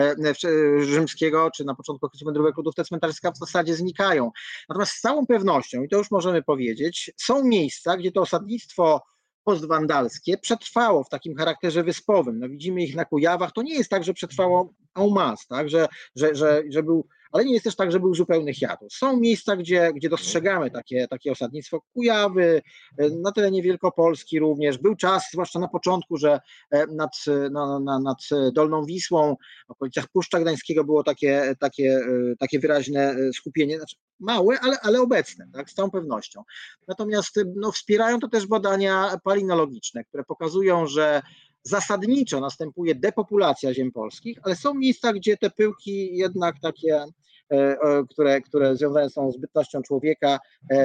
rzymskiego, czy na początku okresu wędrówek ludów, te cmentarzyska w zasadzie znikają. Natomiast z całą pewnością, i to już możemy powiedzieć, są miejsca, gdzie to osadnictwo postwandalskie przetrwało w takim charakterze wyspowym. No widzimy ich na Kujawach. To nie jest tak, że przetrwało en masse, tak? że, że, że, że był, ale nie jest też tak, że był zupełny hiatus. Są miejsca, gdzie, gdzie dostrzegamy takie, takie osadnictwo. Kujawy, na terenie Wielkopolski również. Był czas, zwłaszcza na początku, że nad, na, na, nad Dolną Wisłą, w okolicach Puszcza Gdańskiego było takie, takie, takie wyraźne skupienie, znaczy małe, ale, ale obecne, tak, z całą pewnością. Natomiast no, wspierają to też badania palinologiczne, które pokazują, że zasadniczo następuje depopulacja ziem polskich, ale są miejsca, gdzie te pyłki jednak takie, które, które związane są z bytnością człowieka,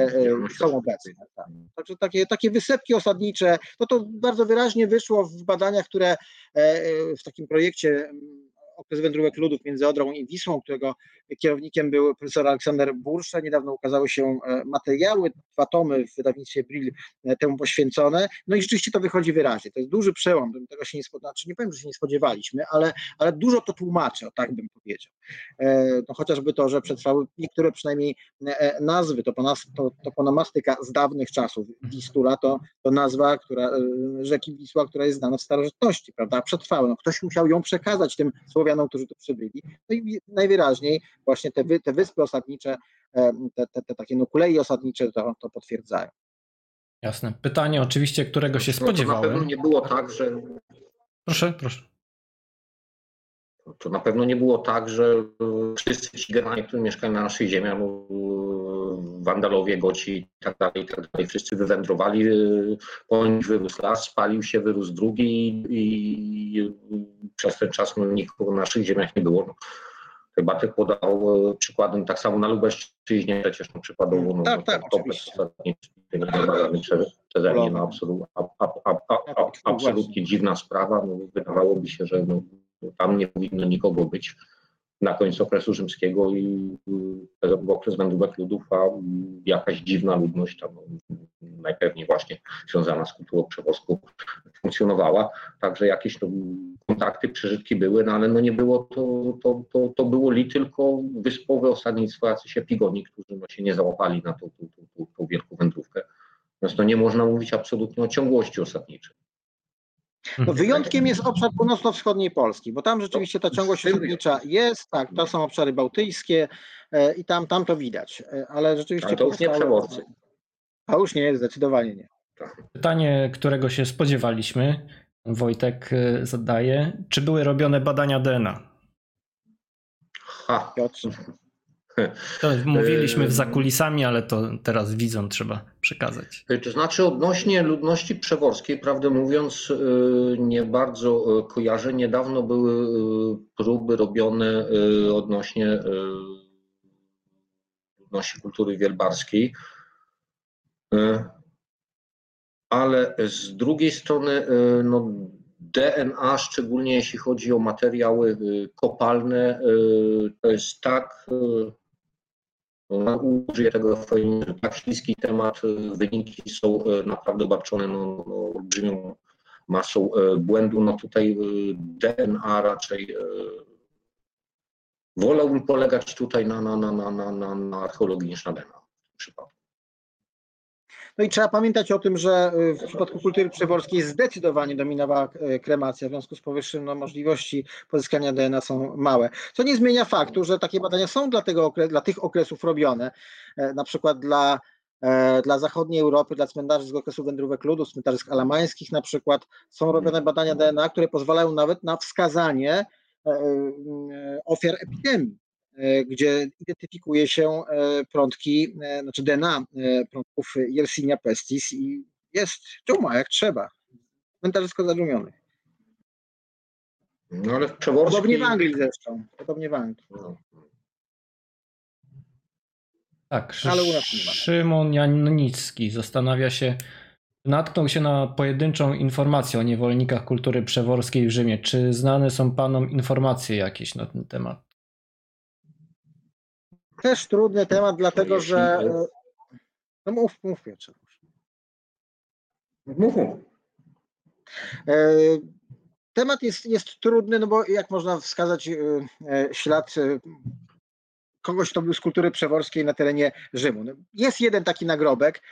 są obecne. Tak. Także takie, takie wysepki osadnicze, to to bardzo wyraźnie wyszło w badaniach, które w takim projekcie Okres wędrówek ludów między Odrą i Wisłą, którego kierownikiem był profesor Aleksander Burszcza. Niedawno ukazały się materiały, dwa tomy w wydawnictwie Brill temu poświęcone. No i rzeczywiście to wychodzi wyraźnie. To jest duży przełom, tego się nie spodziewaliśmy, znaczy nie powiem, że się nie spodziewaliśmy, ale, ale dużo to tłumaczy, o tak bym powiedział. No, chociażby to, że przetrwały niektóre przynajmniej nazwy, to, ponas, to, to ponamastyka z dawnych czasów. Wistula to, to nazwa która, rzeki Wisła, która jest znana w starożytności, prawda? Przetrwały. No, ktoś musiał ją przekazać tym Słowianom, którzy tu przybyli. No i najwyraźniej właśnie te, wy, te wyspy osadnicze, te, te, te takie no kulei osadnicze to, to potwierdzają. Jasne. Pytanie oczywiście, którego się no, spodziewałem. To na pewno nie było tak, że... Proszę, proszę. To na pewno nie było tak, że wszyscy ci generalnie, którzy mieszkają na naszych ziemiach, Wandalowie, Goci i tak dalej, i tak dalej, wszyscy wywędrowali, po nich wyrósł las, spalił się, wyrósł drugi i przez ten czas no, nikogo na naszych ziemiach nie było. No. Chyba tych podał przykładem, tak samo na Lubelszczyźnie przecież no, przykładowo no, tak, no, tak, kompleks ostatni przeze mnie, no, absolu, a, a, a, a, a, absolutnie dziwna sprawa. No, wydawałoby się, że no, tam nie powinno nikogo być na końcu okresu rzymskiego i w okres wędrówek ludów, a jakaś dziwna ludność tam najpewniej właśnie związana z kulturą przeworską funkcjonowała. Także jakieś no, kontakty, przeżytki były, no ale no nie było to, to, to, to było li tylko wyspowe osadnictwo, jacyś epigoni, którzy no, się nie załapali na tą, tą, tą, tą, tą wielką wędrówkę. Więc no nie można mówić absolutnie o ciągłości osadniczej. No wyjątkiem jest obszar północno-wschodniej Polski, bo tam rzeczywiście ta ciągłość osadnicza jest, tak, to są obszary bałtyckie e, i tam, tam to widać, e, ale rzeczywiście... Ale to już nie przeworcy. A już nie, zdecydowanie nie. Pytanie, którego się spodziewaliśmy, Wojtek zadaje, czy były robione badania D N A? Ha. To mówiliśmy w zakulisami, ale to teraz widzom trzeba przekazać. To znaczy odnośnie ludności przeworskiej, prawdę mówiąc, nie bardzo kojarzę. Niedawno były próby robione odnośnie ludności kultury wielbarskiej, ale z drugiej strony no, D N A, szczególnie jeśli chodzi o materiały kopalne, to jest tak... No, użyję tego eufemizmu, tak śliski temat, wyniki są naprawdę obarczone no, no, olbrzymią masą błędu. No tutaj D N A raczej wolałbym polegać tutaj na, na, na, na, na, na archeologii niż na D N A w tym przypadku. No i trzeba pamiętać o tym, że w przypadku kultury przeworskiej zdecydowanie dominowała kremacja, w związku z powyższym no, możliwości pozyskania D N A są małe. Co nie zmienia faktu, że takie badania są dla, tego, dla tych okresów robione, na przykład dla, dla zachodniej Europy, dla cmentarzy z okresu wędrówek ludów, cmentarzy alamańskich na przykład, są robione badania D N A, które pozwalają nawet na wskazanie ofiar epidemii, gdzie identyfikuje się prądki, znaczy D N A prądków Yersinia pestis i jest dżuma jak trzeba. Cmentarzysko zadumionych. No ale w Przeworskiej... Podobnie w Anglii zresztą. Podobnie w Anglii. No. Tak, ale u nas nie ma. Szymon Janicki zastanawia się, natknął się na pojedynczą informację o niewolnikach kultury przeworskiej w Rzymie. Czy znane są panom informacje jakieś na ten temat? Też trudny temat, dlatego że... No mów, mów Piotrze. Mów, mów. Temat jest, jest trudny, no bo jak można wskazać ślad kogoś, kto był z kultury przeworskiej na terenie Rzymu. Jest jeden taki nagrobek,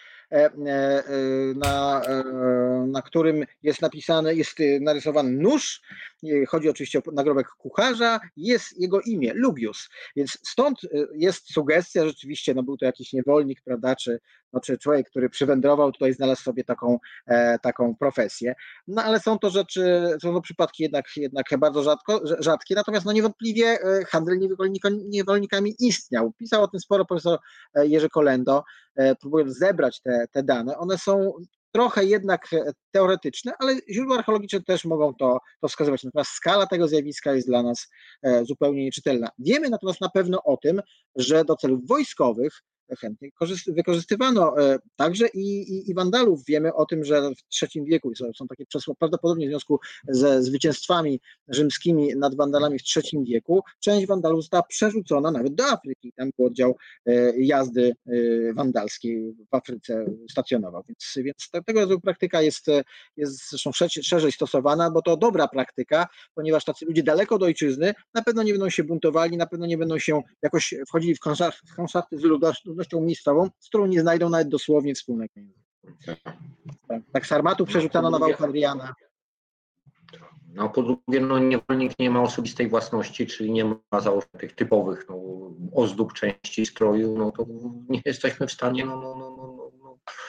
na, na którym jest napisane, jest narysowany nóż, chodzi oczywiście o nagrobek kucharza, jest jego imię, Lugius, więc stąd jest sugestia, rzeczywiście no był to jakiś niewolnik, prawda, czy, no, czy człowiek, który przywędrował, tutaj znalazł sobie taką, taką profesję, no ale są to rzeczy, są to przypadki jednak, jednak bardzo rzadko, rzadkie, natomiast no niewątpliwie handel niewolnikami istniał. Pisał o tym sporo profesor Jerzy Kolendo, próbując zebrać te, te dane. One są trochę jednak teoretyczne, ale źródła archeologiczne też mogą to, to wskazywać. Natomiast skala tego zjawiska jest dla nas zupełnie nieczytelna. Wiemy natomiast na pewno o tym, że do celów wojskowych chętnie wykorzystywano także i, i, i Wandalów. Wiemy o tym, że w trzecim wieku są, są takie przesłanki, prawdopodobnie w związku ze zwycięstwami rzymskimi nad Wandalami w trzecim wieku, część Wandalów została przerzucona nawet do Afryki. Tam był oddział jazdy wandalskiej w Afryce stacjonował. Więc, więc tego rodzaju praktyka jest, jest zresztą szerzej stosowana, bo to dobra praktyka, ponieważ tacy ludzie daleko od ojczyzny na pewno nie będą się buntowali, na pewno nie będą się jakoś wchodzili w kontakty z ludnością miejscową, z którą nie znajdą nawet dosłownie wspólnego języka. Tak, tak Sarmatu przerzucano na Wałchadriana. No po drugie, no niewolnik nie ma osobistej własności, czyli nie ma załóżmy tych typowych no, ozdób części stroju, no to nie jesteśmy w stanie no, no, no, no, no,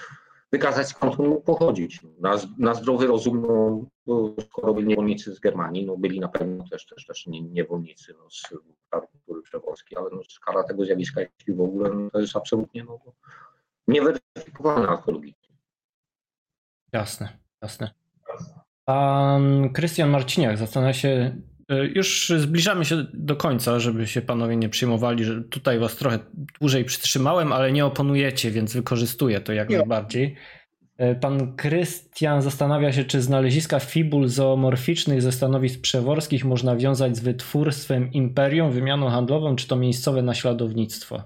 wykazać, skąd on mógł pochodzić. Na, na zdrowy rozum, no, bo skoro byli niewolnicy z Germanii, no byli na pewno też, też, też nie, niewolnicy no, z kultury przewolskiej, ale no, skala tego zjawiska, jeśli w ogóle, no, to jest absolutnie no, nieweryfikowane archeologicznie. Jasne, jasne. Pan Krystian Marciniak zastanawia się, już zbliżamy się do końca, żeby się panowie nie przejmowali, że tutaj was trochę dłużej przytrzymałem, ale nie oponujecie, więc wykorzystuję to jak nie. najbardziej. Pan Krystian zastanawia się, czy znaleziska fibul zoomorficznych ze stanowisk przeworskich można wiązać z wytwórstwem imperium, wymianą handlową, czy to miejscowe naśladownictwo?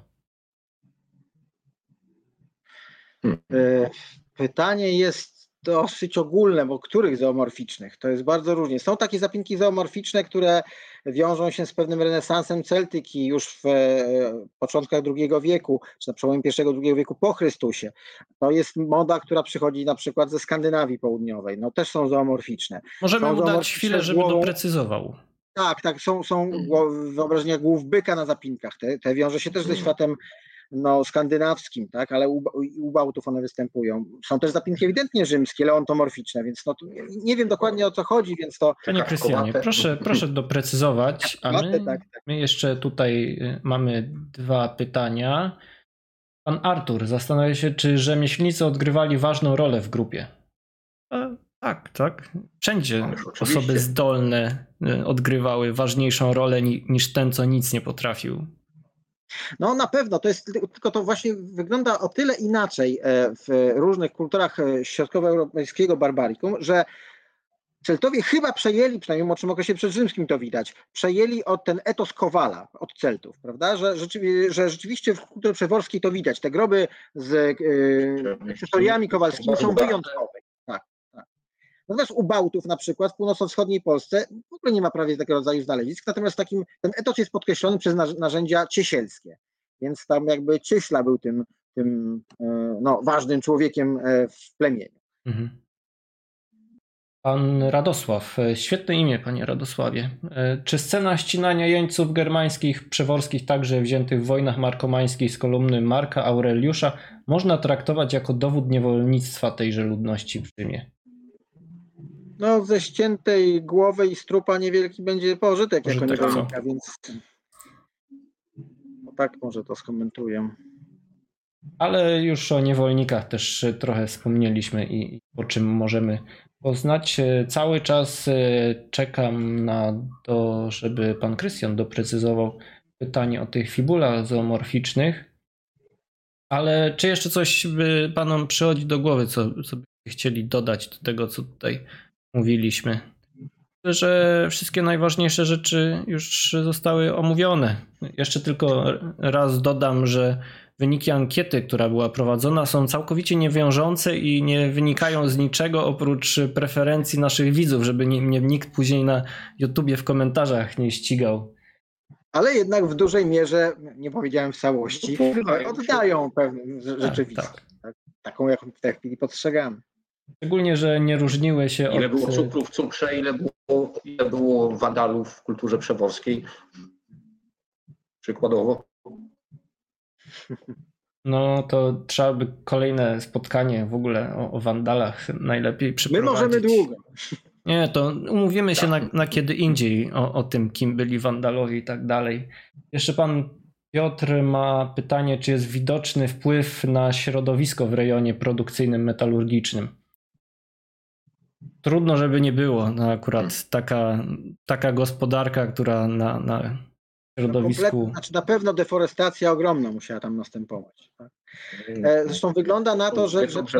Pytanie jest dosyć ogólne, bo których zoomorficznych? To jest bardzo różnie. Są takie zapinki zoomorficzne, które wiążą się z pewnym renesansem celtyki już w początkach drugiego wieku, czy na przełomie pierwszego, drugiego wieku po Chrystusie. To jest moda, która przychodzi na przykład ze Skandynawii Południowej. No też są zoomorficzne. Możemy są mu dać chwilę, żeby głową... doprecyzował. Tak, tak. Są, są wyobrażenia głów byka na zapinkach. Te, te wiąże się też ze światem no, skandynawskim, tak, ale u, u Bałtów one występują. Są też zapinki ewidentnie rzymskie, leontomorficzne, więc no, nie wiem dokładnie o co chodzi, więc to... Panie Krystianie, proszę, proszę doprecyzować, a my, tak, tak. my jeszcze tutaj mamy dwa pytania. Pan Artur zastanawia się, czy rzemieślnicy odgrywali ważną rolę w grupie. E, tak, tak. Wszędzie osoby zdolne odgrywały ważniejszą rolę niż ten, co nic nie potrafił. No na pewno, to jest, tylko to właśnie wygląda o tyle inaczej w różnych kulturach środkowoeuropejskiego barbarikum, że Celtowie chyba przejęli, przynajmniej w młodszym okresie przedrzymskim to widać, przejęli od ten etos Kowala od Celtów, prawda? Że, że rzeczywiście w kulturze przeworskiej to widać. Te groby z akcesoriami kowalskimi są wyjątkowe. Tak, tak. Natomiast u Bałtów na przykład w północno-wschodniej Polsce w ogóle nie ma prawie takiego rodzaju znalezisk, natomiast takim, ten etos jest podkreślony przez narzędzia ciesielskie, więc tam jakby Cieśla był tym, tym no, ważnym człowiekiem w plemieniu. Mhm. Pan Radosław, świetne imię, panie Radosławie. Czy scena ścinania jeńców germańskich, przeworskich, także wziętych w wojnach markomańskich z kolumny Marka Aureliusza, można traktować jako dowód niewolnictwa tejże ludności w Rzymie? No, ze ściętej głowy i strupa niewielki będzie pożytek, pożytek jako niewolnika, więc no tak może to skomentuję. Ale już o niewolnikach też trochę wspomnieliśmy i o czym możemy poznać. Cały czas czekam na to, żeby pan Krystian doprecyzował pytanie o tych fibulach zoomorficznych. Ale czy jeszcze coś by panom przychodzi do głowy, co, co by chcieli dodać do tego, co tutaj mówiliśmy? Myślę, że wszystkie najważniejsze rzeczy już zostały omówione. Jeszcze tylko raz dodam, że wyniki ankiety, która była prowadzona, są całkowicie niewiążące i nie wynikają z niczego oprócz preferencji naszych widzów, żeby nie, nie, nikt później na YouTubie w komentarzach nie ścigał. Ale jednak w dużej mierze, nie powiedziałem w całości, oddają pewną rzeczywistość. Tak, tak. Tak? Taką, jaką w tej chwili postrzegamy. Szczególnie, że nie różniły się ile od... Ile było cukru w cukrze, ile było, ile było wandalów w kulturze przeworskiej. Przykładowo. No to trzeba by kolejne spotkanie w ogóle o, o wandalach najlepiej przeprowadzić. My możemy długo. Nie, to umówimy się na, na kiedy indziej o, o tym, kim byli wandalowie i tak dalej. Jeszcze pan Piotr ma pytanie, czy jest widoczny wpływ na środowisko w rejonie produkcyjnym, metalurgicznym. Trudno, żeby nie było. No akurat taka, taka gospodarka, która na, na środowisku... No znaczy na pewno deforestacja ogromna musiała tam następować. Tak? Zresztą wygląda na to, że... że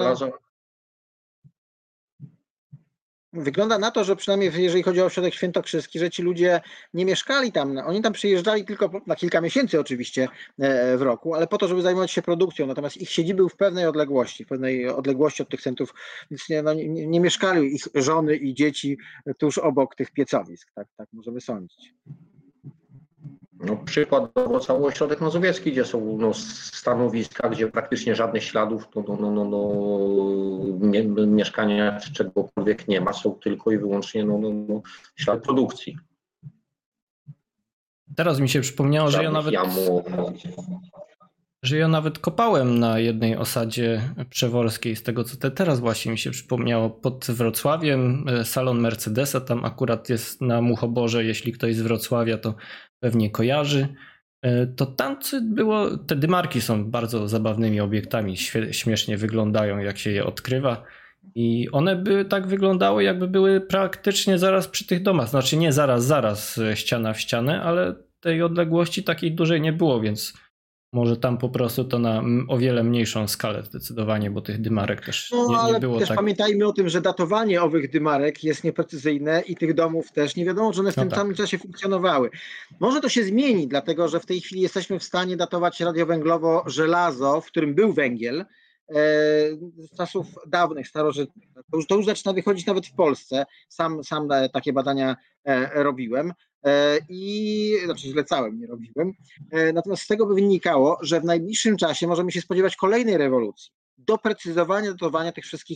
Wygląda na to, że przynajmniej jeżeli chodzi o ośrodek świętokrzyski, że ci ludzie nie mieszkali tam, oni tam przyjeżdżali tylko na kilka miesięcy oczywiście w roku, ale po to, żeby zajmować się produkcją, natomiast ich siedziby były w pewnej odległości, w pewnej odległości od tych centrów, więc nie, no, nie, nie mieszkali ich żony i dzieci tuż obok tych piecowisk, tak, tak możemy sądzić. No, przykładowo cały ośrodek mazowiecki, gdzie są no, stanowiska, gdzie praktycznie żadnych śladów no, no, no, no, no, mie, mieszkania czy czegokolwiek nie ma, są tylko i wyłącznie no, no, no, ślad produkcji. Teraz mi się przypomniało, żadnych że ja nawet... Jamu, no. że ja nawet kopałem na jednej osadzie przeworskiej, z tego co te teraz właśnie mi się przypomniało, pod Wrocławiem, salon Mercedesa, tam akurat jest na Muchoborze, jeśli ktoś z Wrocławia to pewnie kojarzy. To tam było, te dymarki są bardzo zabawnymi obiektami, śmiesznie wyglądają jak się je odkrywa i one by tak wyglądały jakby były praktycznie zaraz przy tych domach, znaczy nie zaraz, zaraz ściana w ścianę, ale tej odległości takiej dużej nie było, więc może tam po prostu to na o wiele mniejszą skalę zdecydowanie, bo tych dymarek też no, nie, nie ale było też tak. Pamiętajmy o tym, że datowanie owych dymarek jest nieprecyzyjne i tych domów też nie wiadomo, czy one w No tym tak. samym czasie funkcjonowały. Może to się zmieni, dlatego że w tej chwili jesteśmy w stanie datować radiowęglowo żelazo, w którym był węgiel, e, z czasów dawnych, starożytnych. To już, to już zaczyna wychodzić nawet w Polsce. Sam, sam takie badania e, robiłem. I znaczy zlecałem, nie robiłem. Natomiast z tego by wynikało, że w najbliższym czasie możemy się spodziewać kolejnej rewolucji. Doprecyzowania, datowania tych wszystkich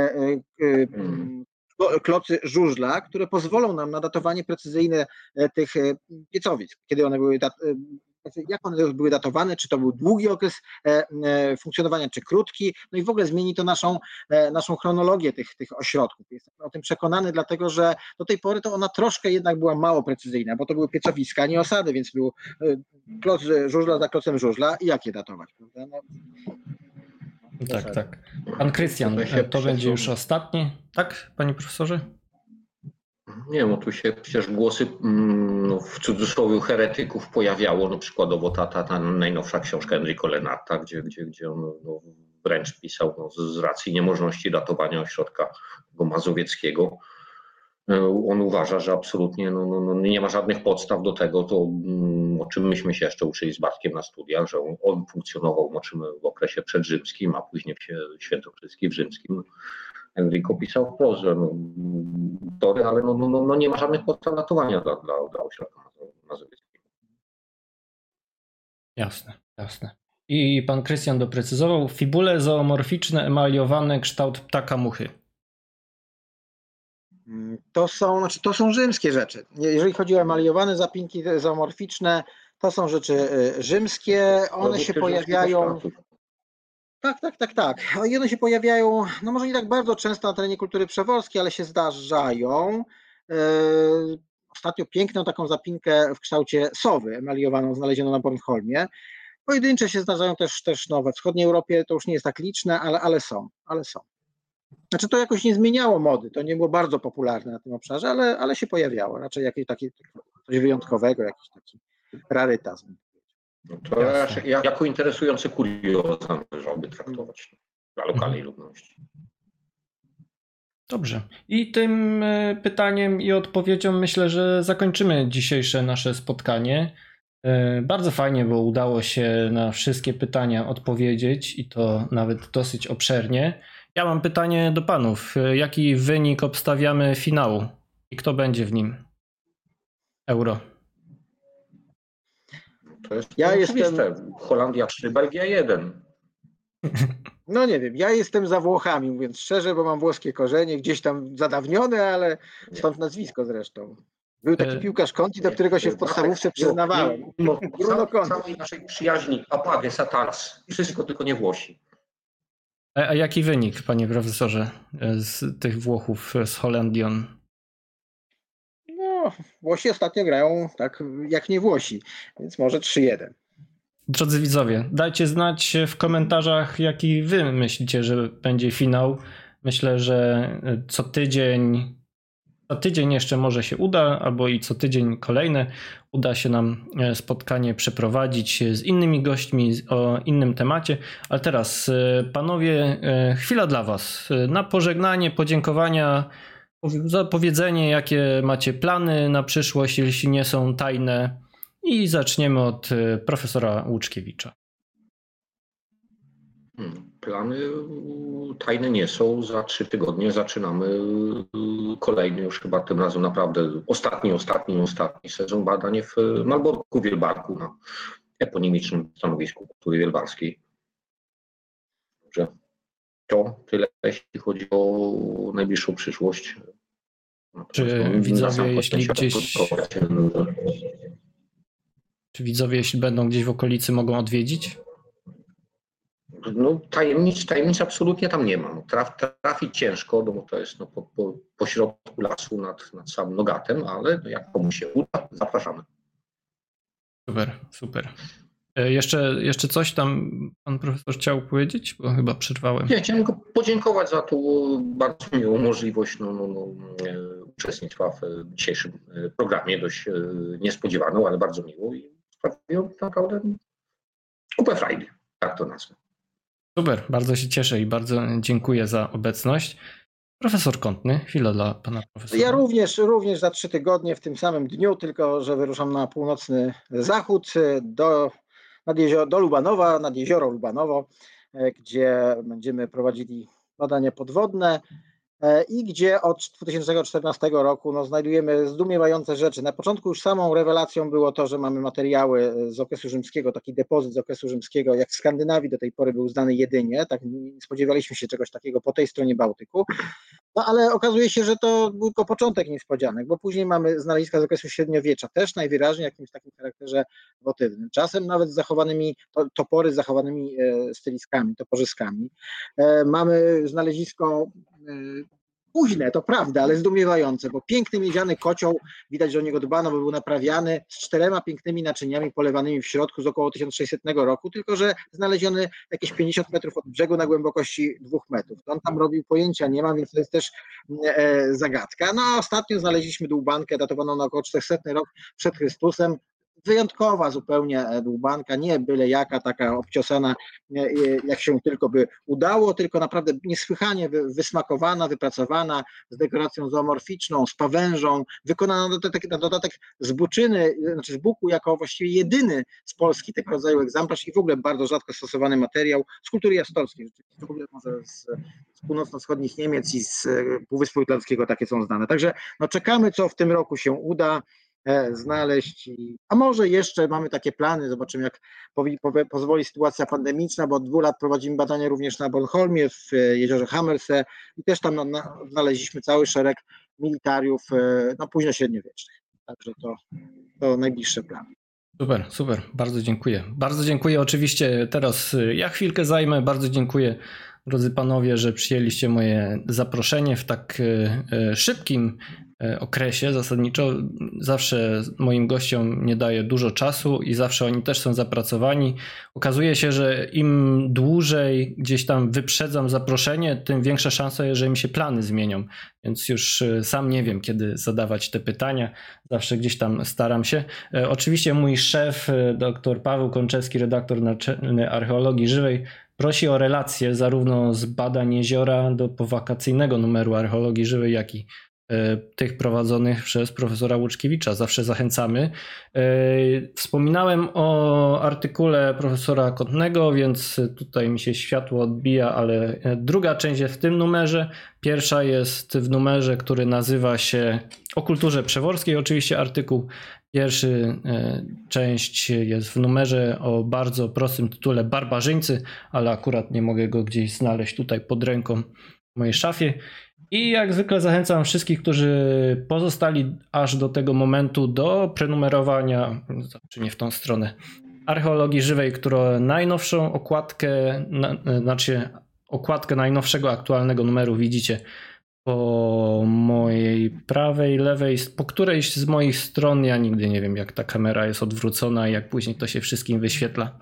klocy żużla, które pozwolą nam na datowanie precyzyjne tych piecowisk, kiedy one były, jak one były datowane, czy to był długi okres funkcjonowania, czy krótki, no i w ogóle zmieni to naszą, naszą chronologię tych, tych ośrodków. Jestem o tym przekonany, dlatego że do tej pory to ona troszkę jednak była mało precyzyjna, bo to były piecowiska, nie osady, więc był kloc żużla za klocem żużla i jak je datować, prawda? No, tak, tak. Pan Krystian, to będzie już ostatni, tak, panie profesorze? Nie, no tu się przecież głosy no, w cudzysłowie heretyków pojawiało, no przykładowo ta, ta, ta najnowsza książka Enrico Lenarta, gdzie, gdzie, gdzie on no, wręcz pisał no, z, z racji niemożności datowania ośrodka mazowieckiego. On uważa, że absolutnie no, no, no, nie ma żadnych podstaw do tego, to, o czym myśmy się jeszcze uczyli z Bartkiem na studiach, że on, on funkcjonował w okresie przedrzymskim, a później w świętokrzyskim, w rzymskim. Enrico pisał wprost, że no, tory, ale no, no, no nie ma żadnych podstaw datowania dla, dla, dla ośrodka mazowieckiego. Jasne, jasne. I pan Krystian doprecyzował, fibule zoomorficzne emaliowane kształt ptaka muchy. To są, znaczy to są rzymskie rzeczy. Jeżeli chodzi o emaliowane zapinki zoomorficzne, to są rzeczy rzymskie, one się pojawiają... Tak, tak, tak, tak. I one się pojawiają, no może nie tak bardzo często na terenie kultury przeworskiej, ale się zdarzają. Ostatnio piękną taką zapinkę w kształcie sowy emaliowaną znaleziono na Bornholmie. Pojedyncze się zdarzają też, też no, we wschodniej Europie, to już nie jest tak liczne, ale, ale są, ale są. Znaczy to jakoś nie zmieniało mody, to nie było bardzo popularne na tym obszarze, ale, ale się pojawiało. Raczej jakieś takie coś wyjątkowego, jakiś taki rarytas. No to raczej jako interesujący kuriozum należałoby traktować dla lokalnej ludności. Dobrze. I tym pytaniem i odpowiedzią myślę, że zakończymy dzisiejsze nasze spotkanie. Bardzo fajnie, bo udało się na wszystkie pytania odpowiedzieć i to nawet dosyć obszernie. Ja mam pytanie do panów. Jaki wynik obstawiamy finału i kto będzie w nim? Euro. To jest ja jestem Holandia trzy, Belgia jeden. No nie wiem, ja jestem za Włochami, mówiąc szczerze, bo mam włoskie korzenie, gdzieś tam zadawnione, ale stąd nazwisko zresztą. Był taki piłkarz Conti, do którego się w podstawówce przyznawałem. Bruno Conti. Całej naszej przyjaźni, apage, satanas, wszystko tylko nie Włosi. A, a jaki wynik, panie profesorze, z tych Włochów, z Holandią? No, Włosi ostatnio grają tak jak nie Włosi, więc może trzy jeden. Drodzy widzowie, dajcie znać w komentarzach, jaki wy myślicie, że będzie finał. Myślę, że co tydzień, co tydzień jeszcze może się uda, albo i co tydzień kolejne uda się nam spotkanie przeprowadzić z innymi gośćmi o innym temacie. Ale teraz, panowie, chwila dla was. Na pożegnanie, podziękowania, za powiedzenie, jakie macie plany na przyszłość, jeśli nie są tajne. I zaczniemy od profesora Łuczkiewicza. Plany tajne nie są. Za trzy tygodnie zaczynamy kolejny, już chyba tym razem naprawdę ostatni, ostatni, ostatni sezon badań w Malborku, Wielbarku na eponimicznym stanowisku kultury wielbarskiej. Dobrze. To tyle, jeśli chodzi o najbliższą przyszłość. Czy widzowie, jeśli gdzieś... Czy widzowie, jeśli będą gdzieś w okolicy, mogą odwiedzić? No, tajemnic, tajemnic absolutnie tam nie ma. No, traf, trafić ciężko, no, bo to jest no, po, po, po środku lasu nad, nad samym Nogatem, ale jak komuś się uda, zapraszamy. Super, super. Jeszcze, jeszcze coś tam pan profesor chciał powiedzieć, bo chyba przerwałem. Nie, chciałem tylko podziękować za tą bardzo miłą możliwość no, no, no, uczestnictwa w dzisiejszym programie, dość niespodziewaną, ale bardzo miłą i sprawiło naprawdę kupę frajdy, tak to nazwę. Super, bardzo się cieszę i bardzo dziękuję za obecność. Profesor Kątny, chwila dla pana profesora. Ja również, również za trzy tygodnie w tym samym dniu, tylko że wyruszam na północny zachód do, nad jezioro, do Lubanowa, nad jezioro Lubanowo, gdzie będziemy prowadzili badania podwodne i gdzie od dwa tysiące czternastego roku no, znajdujemy zdumiewające rzeczy. Na początku już samą rewelacją było to, że mamy materiały z okresu rzymskiego, taki depozyt z okresu rzymskiego, jak w Skandynawii do tej pory był znany jedynie, tak nie spodziewaliśmy się czegoś takiego po tej stronie Bałtyku. No ale okazuje się, że to był tylko początek niespodzianek, bo później mamy znaleziska z okresu średniowiecza, też najwyraźniej jakimś takim charakterze wotywnym. Czasem nawet z zachowanymi, to, topory z zachowanymi e, styliskami, toporzyskami. E, mamy znalezisko e, późne, to prawda, ale zdumiewające, bo piękny miedziany kocioł, widać, że o niego dbano, bo był naprawiany z czterema pięknymi naczyniami polewanymi w środku z około tysiąc sześćsetnego roku, tylko że znaleziony jakieś pięćdziesiąt metrów od brzegu na głębokości dwóch metrów. To on tam robił, pojęcia nie ma, więc to jest też e, zagadka. No a ostatnio znaleźliśmy dłubankę datowaną na około czterysta rok przed Chrystusem. Wyjątkowa zupełnie dłubanka, nie byle jaka, taka obciosana, jak się tylko by udało, tylko naprawdę niesłychanie wysmakowana, wypracowana, z dekoracją zoomorficzną, z pawężą, wykonana na dodatek, na dodatek z buczyny, znaczy z buku, jako właściwie jedyny z Polski tego rodzaju egzemplarz i w ogóle bardzo rzadko stosowany materiał z kultury jastorskiej, rzeczywiście w ogóle może z, z północno-wschodnich Niemiec i z Półwyspu Jutlandzkiego takie są znane. Także no, czekamy, co w tym roku się uda znaleźć, a może jeszcze mamy takie plany, zobaczymy jak pozwoli sytuacja pandemiczna, bo od dwóch lat prowadzimy badania również na Bornholmie, w jeziorze Hammersee i też tam znaleźliśmy cały szereg militariów no, późno-średniowiecznych, także to, to najbliższe plany. Super, super, bardzo dziękuję. Bardzo dziękuję, oczywiście teraz ja chwilkę zajmę, bardzo dziękuję drodzy panowie, że przyjęliście moje zaproszenie w tak szybkim okresie zasadniczo. Zawsze moim gościom nie daję dużo czasu i zawsze oni też są zapracowani. Okazuje się, że im dłużej gdzieś tam wyprzedzam zaproszenie, tym większa szansa, że mi się plany zmienią. Więc już sam nie wiem, kiedy zadawać te pytania. Zawsze gdzieś tam staram się. Oczywiście mój szef, dr Paweł Konczewski, redaktor naczelny Archeologii Żywej, prosi o relacje zarówno z badań jeziora do powakacyjnego numeru Archeologii Żywej, jak i tych prowadzonych przez profesora Łuczkiewicza. Zawsze zachęcamy. Wspominałem o artykule profesora Kątnego, więc tutaj mi się światło odbija, ale druga część jest w tym numerze. Pierwsza jest w numerze, który nazywa się o kulturze przeworskiej. Oczywiście artykuł pierwszy część jest w numerze o bardzo prostym tytule Barbarzyńcy, ale akurat nie mogę go gdzieś znaleźć tutaj pod ręką w mojej szafie. I jak zwykle zachęcam wszystkich, którzy pozostali aż do tego momentu do prenumerowania, czy nie w tą stronę, Archeologii Żywej, która najnowszą okładkę, na, znaczy okładkę najnowszego aktualnego numeru widzicie po mojej prawej, lewej, po którejś z moich stron. Ja nigdy nie wiem, jak ta kamera jest odwrócona i jak później to się wszystkim wyświetla.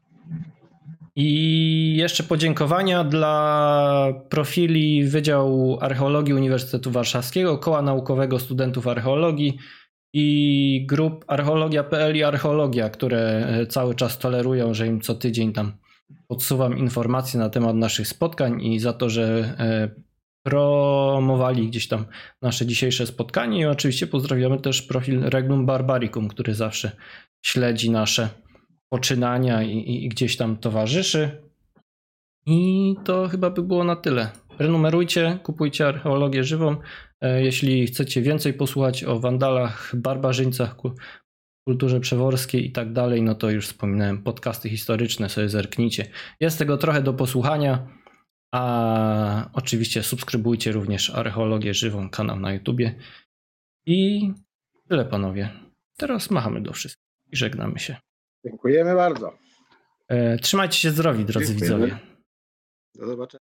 I jeszcze podziękowania dla profili Wydziału Archeologii Uniwersytetu Warszawskiego, Koła Naukowego Studentów Archeologii i grup Archeologia kropka p l i Archeologia, które cały czas tolerują, że im co tydzień tam podsuwam informacje na temat naszych spotkań i za to, że promowali gdzieś tam nasze dzisiejsze spotkanie. I oczywiście pozdrawiamy też profil Regnum Barbaricum, który zawsze śledzi nasze poczynania i, i, i gdzieś tam towarzyszy. I to chyba by było na tyle. Prenumerujcie, kupujcie Archeologię Żywą. Jeśli chcecie więcej posłuchać o wandalach, barbarzyńcach, kulturze przeworskiej i tak dalej, no to już wspominałem, podcasty historyczne sobie zerknijcie. Jest tego trochę do posłuchania, a oczywiście subskrybujcie również Archeologię Żywą, kanał na YouTubie. I tyle, panowie. Teraz machamy do wszystkich i żegnamy się. Dziękujemy bardzo. Trzymajcie się zdrowi, drodzy Dziękujemy. widzowie. Do zobaczenia.